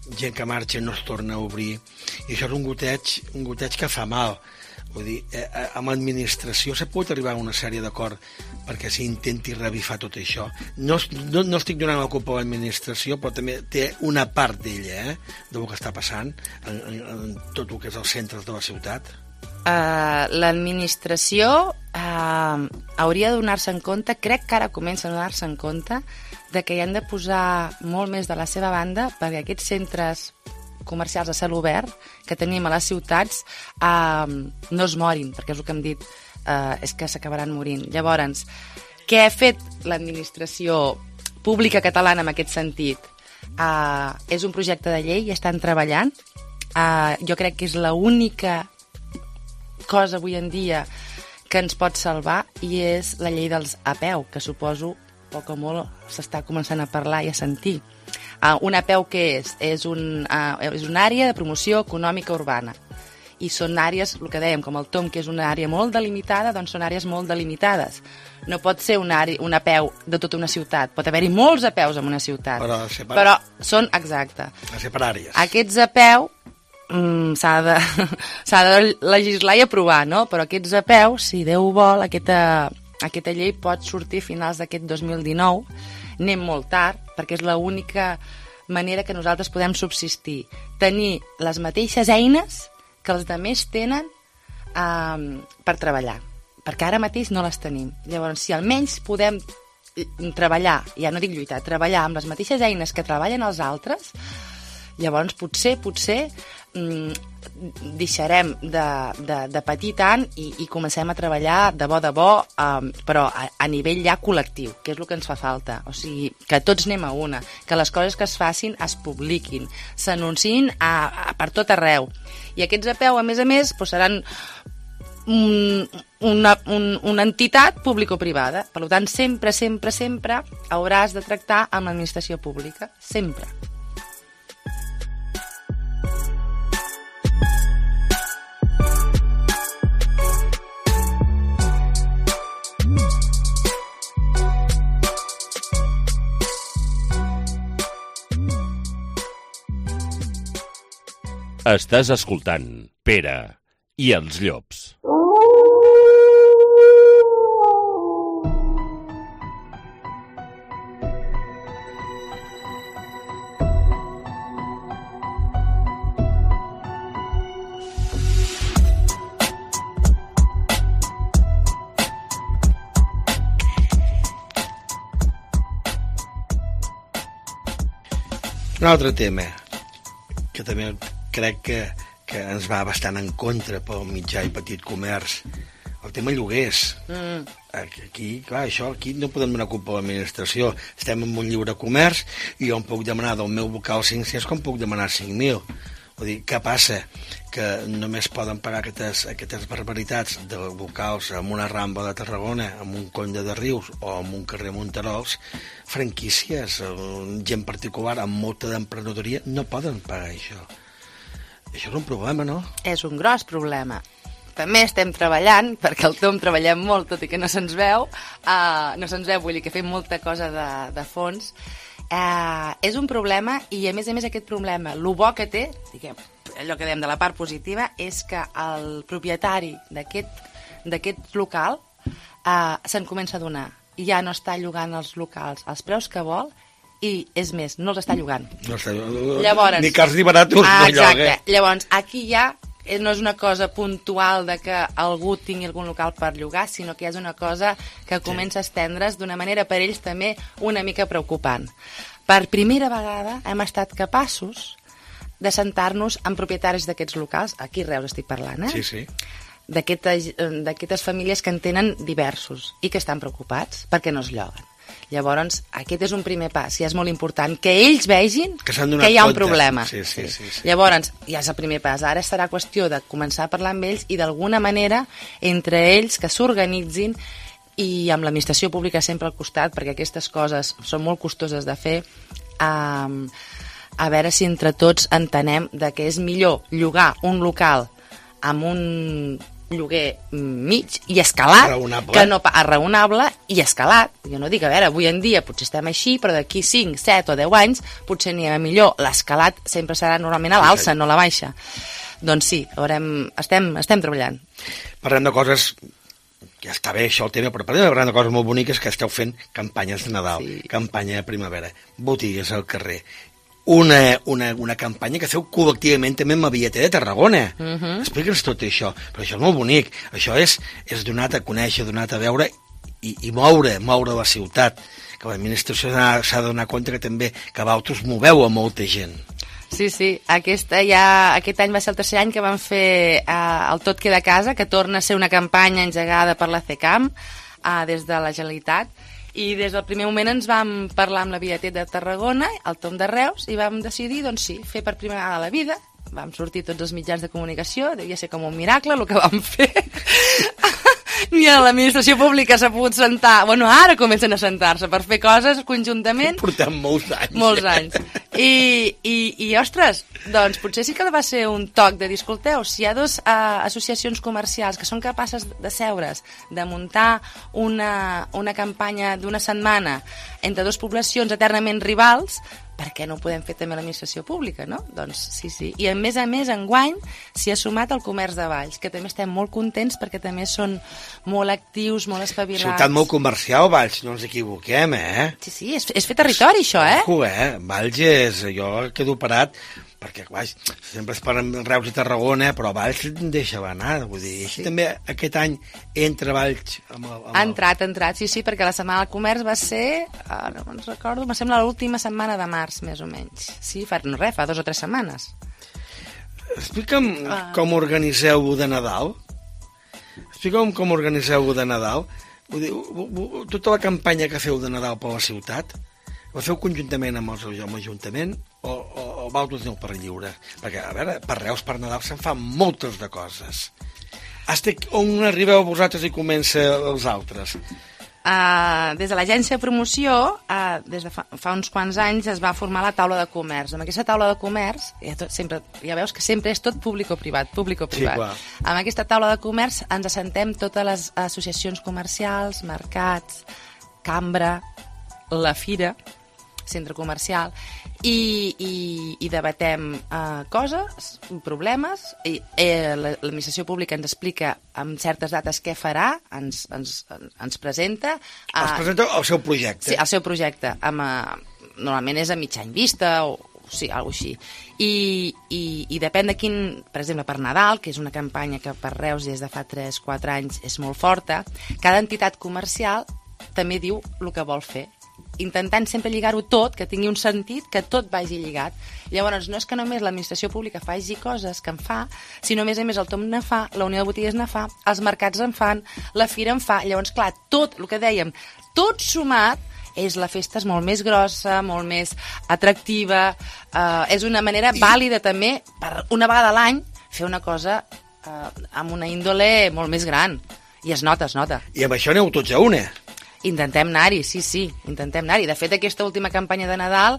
S28: gent que marxa no es torna a obrir, i això és un goteig que fa mal. Vull dir, amb l'administració s'ha pogut arribar a una sèrie d'acord perquè s'intenti revifar tot això. No estic donant la culpa a l'administració, però també té una part d'ella, del que està passant en tot el que és els centres de la ciutat.
S30: L'administració hauria de donar-se en compte, crec que ara comença a donar-se en compte, de que hi han de posar molt més de la seva banda perquè aquests centres comercials a cel obert que tenim a les ciutats no es morin, perquè és el que hem dit, és que s'acabaran morint. Llavors, què ha fet l'administració pública catalana en aquest sentit? És un projecte de llei i estan treballant. Jo crec que és l'única cosa avui en dia que ens pot salvar i és la llei dels APEU, que suposo poc o molt s'està començant a parlar i a sentir. Una APEU què és? És una àrea de promoció econòmica urbana. I són àrees, el que dèiem, com el Tom, que és una àrea molt delimitada, doncs són àrees molt delimitades. No pot ser una APEU de tota una ciutat. Pot haver-hi molts APEUs en una ciutat. Però són, exacte.
S28: A separar àrees.
S30: Aquests APEU s'ha de legislar i aprovar, no? Però aquests APEU, si Déu vol, aquesta llei pot sortir a finals d'aquest 2019. Anem molt tard, perquè és l'única manera que nosaltres podem subsistir. Tenir les mateixes eines que els altres tenen per treballar, perquè ara mateix no les tenim. Llavors, si almenys podem treballar, ja no dic lluitar, treballar amb les mateixes eines que treballen els altres, llavors potser deixarem de patir tant i comencem a treballar de bo, però a nivell ja col·lectiu, que és el que ens fa falta. O sigui, que tots anem a una, que les coses que es facin es publiquin, s'anunciïn per tot arreu. I aquests APEU, a més, seran una entitat público-privada. Per tant, sempre hauràs de tractar amb l'administració pública. Sempre.
S19: Estàs escoltant Pere i els llops.
S28: Un altre tema que també crec que ens va bastant en contra pel mitjà i petit comerç, el tema lloguers. Aquí, clar, aquí no podem donar culpa a l'administració. Estem en un lliure comerç i jo em puc demanar del meu local 500 com puc demanar 5.000. Vull dir, què passa? Que només poden pagar aquestes barbaritats de locals en una rambla de Tarragona, en un Conde de Rius o en un carrer Monterols, franquícies, gent particular amb molta d'emprenedoria no poden pagar això. Això és un problema, no?
S30: És un gros problema. També estem treballant, perquè el Tom treballem molt, tot i que no se'ns veu, vull dir que fem molta cosa de fons. És un problema i, a més aquest problema, el bo que té, diguem, allò que dèiem de la part positiva, és que el propietari d'aquest local se'n comença a donar. Ja no està llogant els locals als preus que vol, i és més, no els està llogant.
S28: Llavors, ni cars ni baratos no lloga.
S30: Llavors, aquí ja no és una cosa puntual de que algú tingui algun local per llogar, sinó que és una cosa que comença a estendre's d'una manera per ells també una mica preocupant. Per primera vegada hem estat capaços de sentar-nos amb propietaris d'aquests locals, aquí a Reus estic parlant,
S28: Sí.
S30: d'aquestes famílies que en tenen diversos i que estan preocupats perquè no es lloguen. Llavors, aquest és un primer pas i és molt important que ells vegin que hi ha un problema.
S28: Sí.
S30: Llavors, ja és el primer pas. Ara serà qüestió de començar a parlar amb ells i d'alguna manera entre ells que s'organitzin i amb l'administració pública sempre al costat, perquè aquestes coses són molt costoses de fer, a veure si entre tots entenem de que és millor llogar un local amb lloguer mig i escalat, raonable i escalat. Jo no dic, a veure, avui en dia potser estem així, però d'aquí 5, 7 o 10 anys potser anirem a millor. L'escalat sempre serà normalment a l'alça, no a la baixa. Doncs sí, estem treballant.
S28: Parlem de coses, ja està bé això el tema, però parlem de coses molt boniques, que esteu fent campanyes de Nadal, campanya de primavera, botigues al carrer. Una campanya que feu col·lectivament també amb la Billetera de Tarragona. Explica'ns tot això, però això és molt bonic. Això és donat a conèixer, donat a veure i moure la ciutat. Que l'administració s'ha de donar compte que també que vosaltres moveu a molta gent.
S30: Sí, aquest any va ser el tercer any que vam fer el Tot queda a casa, que torna a ser una campanya engegada per la CECAM des de la Generalitat. I des del primer moment ens vam parlar amb la Billetera de Tarragona, el Tom de Reus, i vam decidir, doncs sí, fer per primera vegada a la vida. Vam sortir tots els mitjans de comunicació, devia ser com un miracle el que vam fer. Ni a l'administració pública s'ha pogut sentar. Bueno, ara comencen a sentar-se per fer coses conjuntament.
S28: Portem molts anys.
S30: Molts anys. I ostres, doncs potser sí que va ser un toc de dir, escolteu, si hi ha dues associacions comercials que són capaces de seure's, de muntar una campanya d'una setmana entre dues poblacions eternament rivals, per què no ho podem fer també a l'administració pública, no? Doncs sí. I a més, enguany s'hi ha sumat el comerç de Valls, que també estem molt contents perquè també són molt actius, molt espavilats.
S28: Ciutat molt comercial, Valls, no ens equivoquem,
S30: Sí, és fer territori, això,
S28: Valls és... Jo quedo parat, perquè, clar, sempre es parla amb Reus i Tarragona, però Valls deixa anar, vull dir, també aquest any entra Valls
S30: Ha entrat, sí, perquè la Setmana del Comerç va ser, no me'n recordo, me sembla l'última setmana de març, més o menys. Sí, fa 2 o 3 setmanes.
S28: Explica'm com organitzeu de Nadal. Com organitzeu de Nadal. Vull dir, tota la campanya que feu de Nadal per la ciutat, la feu conjuntament amb l'Ajuntament o vosaltres aneu per lliure? Perquè, a veure, per Reus, per Nadal, se'n fan moltes de coses. On arribeu vosaltres i comença els altres?
S30: Des de l'agència de promoció, des de fa uns quants anys, es va formar la taula de comerç. Amb aquesta taula de comerç, ja veus que sempre és tot públic-privat.
S28: Sí, clar.
S30: Amb aquesta taula de comerç ens assentem totes les associacions comercials, mercats, cambra, la fira, centre comercial, i debatem coses, problemes, i l'administració pública ens explica amb certes dates què farà, ens presenta...
S28: Els presenta el seu projecte.
S30: Sí, el seu projecte. Normalment és a mig any vista, o sí, alguna cosa així. I depèn de quin... Per exemple, per Nadal, que és una campanya que per Reus des de fa 3-4 anys és molt forta, cada entitat comercial també diu el que vol fer, intentant sempre lligar-ho tot, que tingui un sentit, que tot vagi lligat. Llavors, no és que només l'administració pública faci coses que en fa, sinó a més el Tom ne fa, la Unió de Botigues ne fa, els mercats en fan, la fira en fa. Llavors, clar, tot el que dèiem, tot sumat, la festa és molt més grossa, molt més atractiva, és una manera vàlida també, per una vegada a l'any, fer una cosa amb una índole molt més gran. I es nota.
S28: I amb això aneu tots a una.
S30: Intentem anar-hi, sí, intentem anar-hi. De fet, aquesta última campanya de Nadal,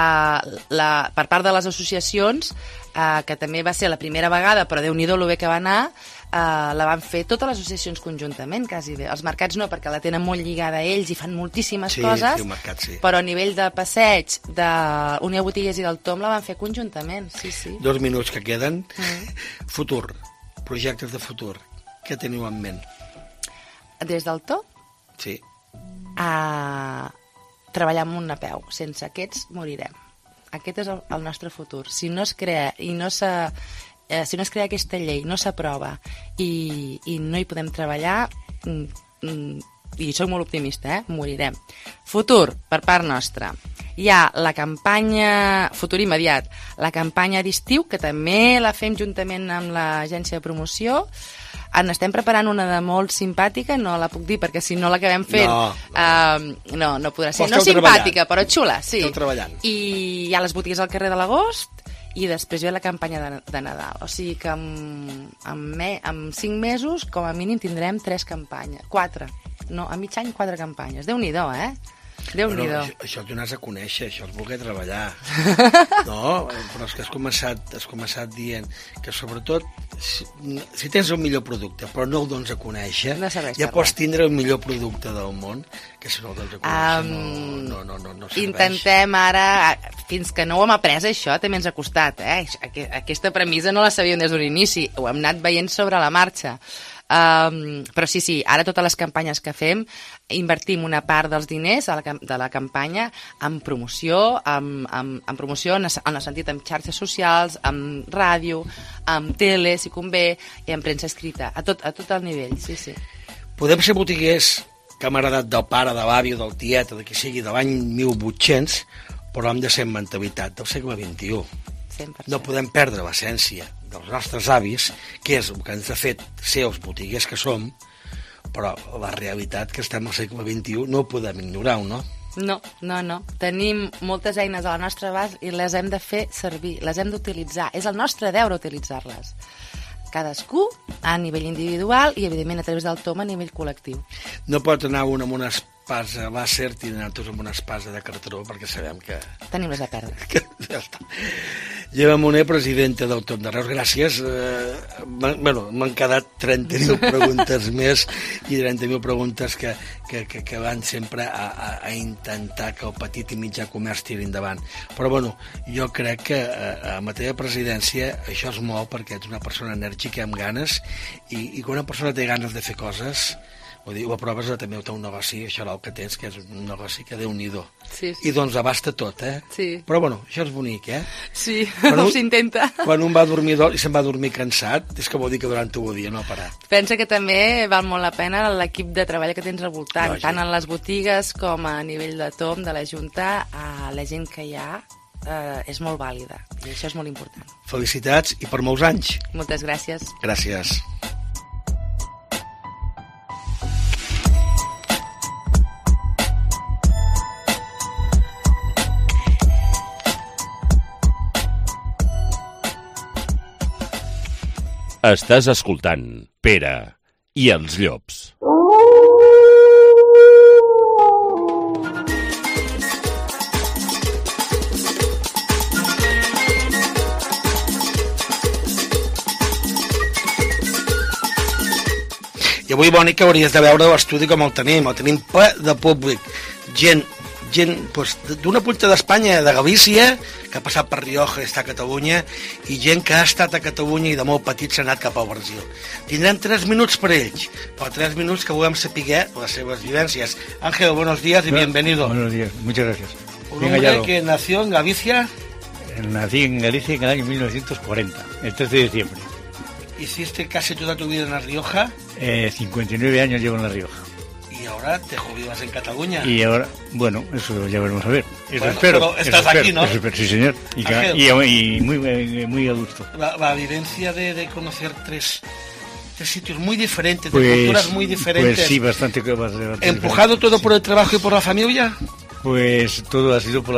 S30: per part de les associacions, que també va ser la primera vegada, però Déu-n'hi-do lo bé que va anar, la van fer totes les associacions conjuntament, quasi bé. Els mercats no, perquè la tenen molt lligada a ells i fan moltíssimes coses,
S28: sí.
S30: Però a nivell de passeig, de Unió Botigues i del Tom la van fer conjuntament, sí.
S28: 2 minuts que queden. Futur, projectes de futur. Què teniu en ment?
S30: Des del Tom?
S28: Sí.
S30: Treballar amb un peu. Sense aquests morirem. Aquest és el nostre futur. Si no es crea aquesta llei, no s'aprova i no hi podem treballar, i soc molt optimista, morirem. Futur, per part nostra. Hi ha la campanya, futur immediat, la campanya d'estiu, que també la fem juntament amb l'agència de promoció. N'estem preparant una de molt simpàtica, no la puc dir perquè si no l'acabem fent no podrà ser. No simpàtica, però xula, sí.
S28: Esteu treballant.
S30: I hi ha les botigues al carrer de l'Agost i després ve la campanya de Nadal. O sigui que en 5 mesos com a mínim tindrem 3 campanyes. 4. No, a mig any 4 campanyes. Déu-n'hi-do, Déu-n'hi-do.
S28: Això t'ho n'has a conèixer, això és voler treballar. No, però és que has començat dient que sobretot si tens el millor producte però no el dones a conèixer, ja pots tindre el millor producte del món, que si no el dones a conèixer no serveix.
S30: Intentem ara, fins que no ho hem après això, també ens ha costat, aquesta premissa no la sabíem des d'un inici, ho hem anat veient sobre la marxa. Però sí, ara totes les campanyes que fem invertim una part dels diners de la campanya en promoció, en promoció en el sentit amb xarxes socials, amb ràdio, amb tele, si convé, i en premsa escrita, a tot el nivell, sí.
S28: Podem ser botiguers que hem heredat del pare, de l'avi o del tiet o de qui sigui de l'any 1800, però hem de ser en mentalitat del segle XXI. 100%. No podem perdre l'essència dels nostres avis, que és el que ens ha fet ser els botiguers que som, però la realitat que estem al segle XXI no ho podem ignorar, no?
S30: No. Tenim moltes eines a la nostra abast i les hem de fer servir, les hem d'utilitzar. És el nostre deure utilitzar-les. Cadascú a nivell individual i, evidentment, a través del TOM a nivell col·lectiu.
S28: No pot anar un amb una espasa làser i nosaltres amb una espasa de cartró, perquè sabem que...
S30: Tenim les a perdre.
S28: Ja està. Gemma Molner, presidenta del TOM de Reus, gràcies. M'han quedat 30.000 preguntes més i 30.000 preguntes que van sempre a intentar que el petit i mitjà comerç tiri endavant. Però jo crec que a matèria de presidència això es mou perquè ets una persona enèrgica amb ganes i quan una persona té ganes de fer coses, ho aproves també un negoci, això és el que tens, que és un negoci que Déu-n'hi-do.
S30: Sí.
S28: I doncs abasta tot,
S30: Sí.
S28: Però això és bonic,
S30: Sí, s'intenta.
S28: Quan un va dormir i se'n va dormir cansat, és que vol dir que durant tot el dia no ha parat.
S30: Pensa que també val molt la pena l'equip de treball que tens al voltant, tant en les botigues com a nivell de TOM, de la Junta, la gent que hi ha és molt vàlida, i això és molt important.
S28: Felicitats i per molts anys.
S30: Moltes gràcies.
S28: Gràcies.
S19: Estàs escoltant Pere i els llops.
S28: I avui, Mònica, hauries de veure l'estudi com el tenim ple de públic, gent d'una punta d'Espanya, de Galícia, que ha passat per Rioja i està a Catalunya, i gent que ha estat a Catalunya i de molt petit s'ha anat cap al Brasil. Tindrem 3 minuts per ells, però 3 minuts que volem saber les seves vivències. Ángel, buenos días y bienvenido.
S3: Buenos días, muchas gracias.
S28: Un hombre que nació en Galicia.
S3: Nací en Galicia en el año 1940, el 13 de diciembre.
S28: ¿Hiciste casi toda tu vida en La Rioja?
S3: 59 años llevo en La Rioja.
S28: Y ahora te jubilas en Cataluña.
S3: Y ahora, eso ya veremos a ver. Eso
S28: bueno,
S3: espero.
S28: Pero estás aquí, ¿no?
S3: Eso espero, sí, señor. Y muy a gusto.
S28: La vivencia de conocer tres sitios muy diferentes, de culturas muy diferentes.
S3: Pues sí, bastante
S28: ¿Empujado todo por el trabajo y por la familia?
S3: Pues todo ha sido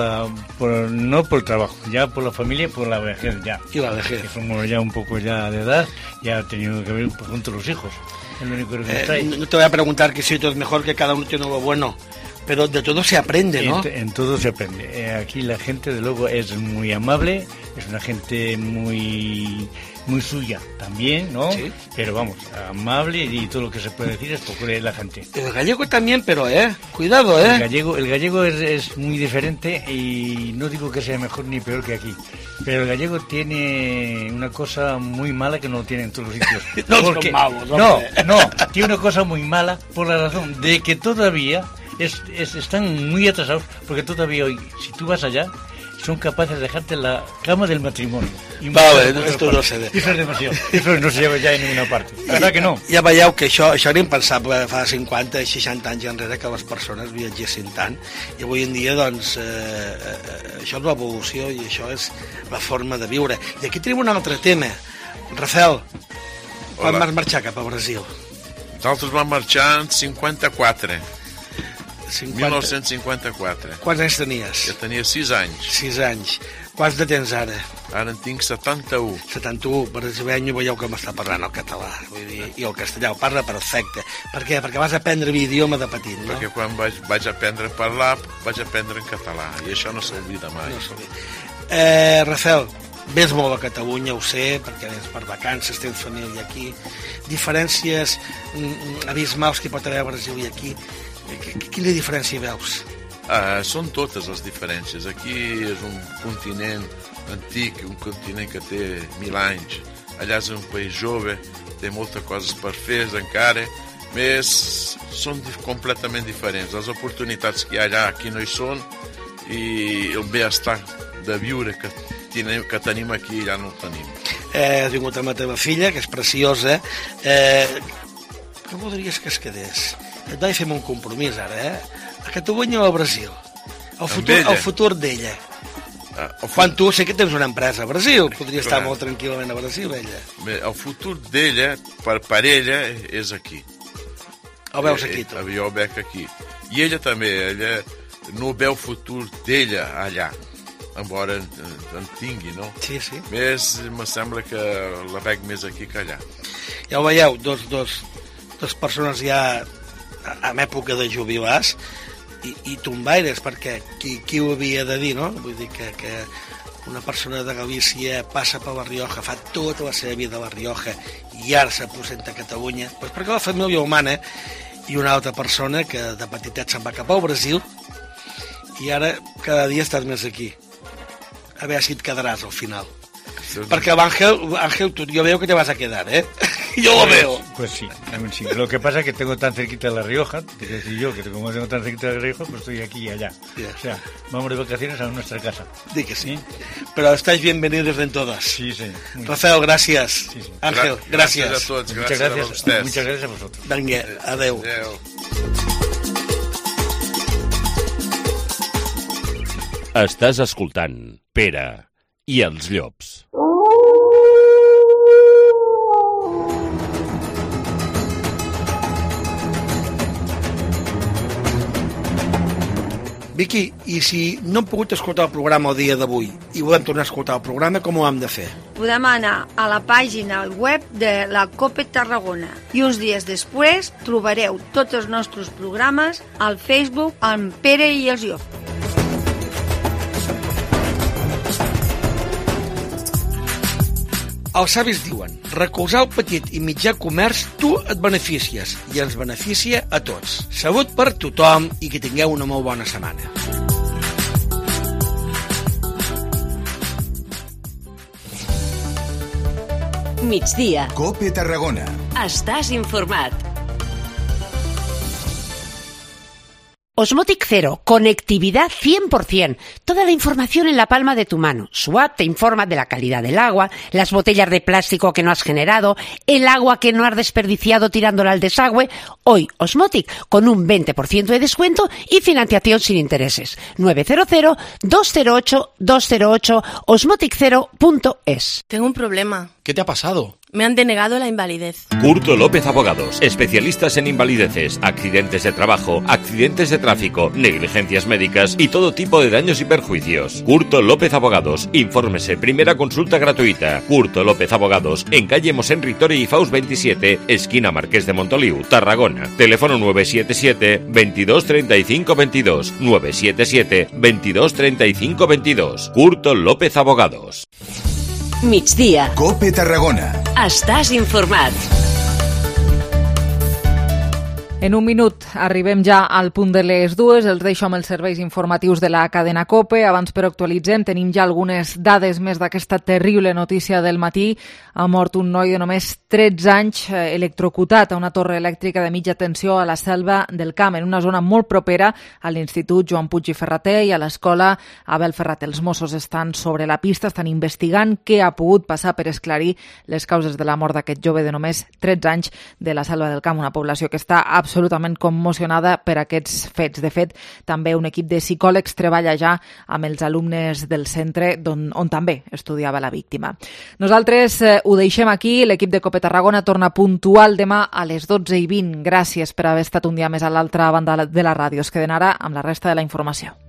S3: no por el trabajo, ya por la familia y por la vejez ya.
S28: ¿Y la vejez?
S3: Que somos ya un poco ya de edad, ya ha tenido que ver junto a los hijos. Es lo único que trae.
S28: No te voy a preguntar que si todo es mejor, que cada uno tiene lo bueno, pero de todo se aprende, ¿no?
S3: En todo se aprende. Aquí la gente, de luego, es muy amable, es una gente muy suya también, ¿no? Sí. Pero vamos, amable y todo lo que se puede decir es poco de la gente.
S28: El gallego también, pero cuidado,
S3: El gallego es muy diferente y no digo que sea mejor ni peor que aquí, pero el gallego tiene una cosa muy mala que no lo tiene en todos los sitios.
S28: Son malos,
S3: tiene una cosa muy mala por la razón de que todavía están muy atrasados, porque todavía hoy, si tú vas allá, son capaces de dejarte la cama del matrimonio.
S28: Esto no se ve.
S3: Això és demasiado. Això no se lleva ja en ninguna part. ¿Verdad que no?
S28: Ja veieu que això era impensable fa 50 i 60 anys enrere, que les persones viatgessin tant, i avui en dia, doncs, això és l'evolució i això és la forma de viure. I aquí tenim un altre tema. Rafael, quan vas marxar cap al Brasil?
S5: Nosaltres vam marxar en 54. 1954.
S28: Quants anys tenies?
S5: Jo tenia 6 anys.
S28: 6 anys. Quants de tens ara?
S5: Ara en tinc 71.
S28: 71, brasileño, veieu que m'està parlant el català. Vull dir, i el castellà ho parla perfecte. Per què? Perquè vas aprendre l'idioma de petit, no?
S5: Perquè quan vaig aprendre a parlar, vaig aprendre en català, i això no s'oblida mai.
S28: No s'oblida. Rafael, vés molt a Catalunya, ho sé, perquè vens per vacances, tens família aquí. Diferències abismals que hi pot haver a Brasil i aquí. Quina diferència veus?
S5: Són totes les diferències. Aquí és un continent antic, un continent que té 1000 anys. Allà és un país jove, té moltes coses per fer encara, més són completament diferents. Les oportunitats que hi ha allà aquí no hi són, i el benestar de viure que tenim aquí allà no el tenim.
S28: Has vingut amb la teva filla, que és preciosa. Que voldries que es quedés? Et vaig fer un compromís ara, a Catalunya o al Brasil? El futur d'ella. Quan tu sé que tens una empresa a Brasil, podria estar molt tranquil·lament a Brasil, ella.
S5: Bé, el futur d'ella, per ella, és aquí.
S28: El veus aquí, tu?
S5: Jo el veig aquí. I ella també, ella no veu el futur d'ella allà, embora en tingui, no?
S28: Sí, sí.
S5: Més, me sembla que la veig més aquí que allà.
S28: Ja ho veieu, dos persones ja en època de jubilars, i tombaires, perquè qui ho havia de dir, no? Vull dir que una persona de Galícia passa per la Rioja, fa tota la seva vida a la Rioja i ara s'aposenta a Catalunya, doncs perquè la família humana, i una altra persona que de petitet se'n va cap al Brasil i ara cada dia estàs més aquí. A veure si et quedaràs al final. Perquè Ángel, yo veo que te vas a quedar, ¿eh? Yo lo veo.
S3: Pues sí, también sí. Lo que pasa es que tengo tan cerquita de La Rioja, es decir, yo que como tengo tan cerquita de La Rioja, pues estoy aquí y allá. Yeah. O sea, vamos de vacaciones a nuestra casa.
S28: Di que sí. Pero estáis bienvenidos en todas.
S3: Sí, sí.
S28: Rafael, gracias.
S3: Sí, sí.
S28: Ángel, gracias.
S5: Gracias a todos.
S3: Muchas gracias. Muchas gracias a vosotros.
S28: Venga, adeu.
S19: Estàs escoltant Pere i els llops.
S28: Vicky, i si no hem pogut escoltar el programa el dia d'avui i volem tornar a escoltar el programa, com ho hem de fer?
S29: Podem anar a la pàgina web de la COPE Tarragona i uns dies després trobareu tots els nostres programes al Facebook amb Pere i els llops.
S28: Els savis diuen, recolzar el petit i mitjà comerç, tu et beneficies i ens beneficia a tots. Salut per tothom i que tingueu una molt bona setmana.
S8: Migdia.
S23: COPE Tarragona.
S8: Estàs informat.
S2: Osmotic Cero, conectividad 100%. Toda la información en la palma de tu mano. Su app te informa de la calidad del agua, las botellas de plástico que no has generado, el agua que no has desperdiciado tirándola al desagüe. Hoy, Osmotic, con un 20% de descuento y financiación sin intereses. 900-208-208, osmoticcero.es.
S6: Tengo un problema.
S20: ¿Qué te ha pasado?
S6: Me han denegado la invalidez.
S19: Curto López Abogados, especialistas en invalideces, accidentes de trabajo, accidentes de tráfico, negligencias médicas y todo tipo de daños y perjuicios. Curto López Abogados, infórmese, primera consulta gratuita. Curto López Abogados, en calle Mosén Ritori y Faust 27, esquina Marqués de Montoliu, Tarragona. Teléfono 977 22 35 22, 977 22 35 22. Curto López Abogados.
S8: Migdia.
S23: COPE Tarragona.
S8: Estàs informat.
S1: En un minut arribem ja al punt de les 2, els deixo amb els serveis informatius de la cadena COPE. Abans, però actualitzem, tenim ja algunes dades més d'aquesta terrible notícia del matí. Ha mort un noi de només 13 anys electrocutat a una torre elèctrica de mitja tensió a la Selva del Camp, en una zona molt propera a l'Institut Joan Puig i Ferrater i a l'escola Abel Ferrater. Els Mossos estan sobre la pista, estan investigant què ha pogut passar per esclarir les causes de la mort d'aquest jove de només 13 anys de la Selva del Camp, una població que està absolutament commocionada per aquests fets. De fet, també un equip de psicòlegs treballa ja amb els alumnes del centre on també estudiava la víctima. Nosaltres ho deixem aquí. L'equip de COPE Tarragona torna puntual demà a les 12:20. Gràcies per haver estat un dia més a l'altra banda de la ràdio. Es queden ara amb la resta de la informació.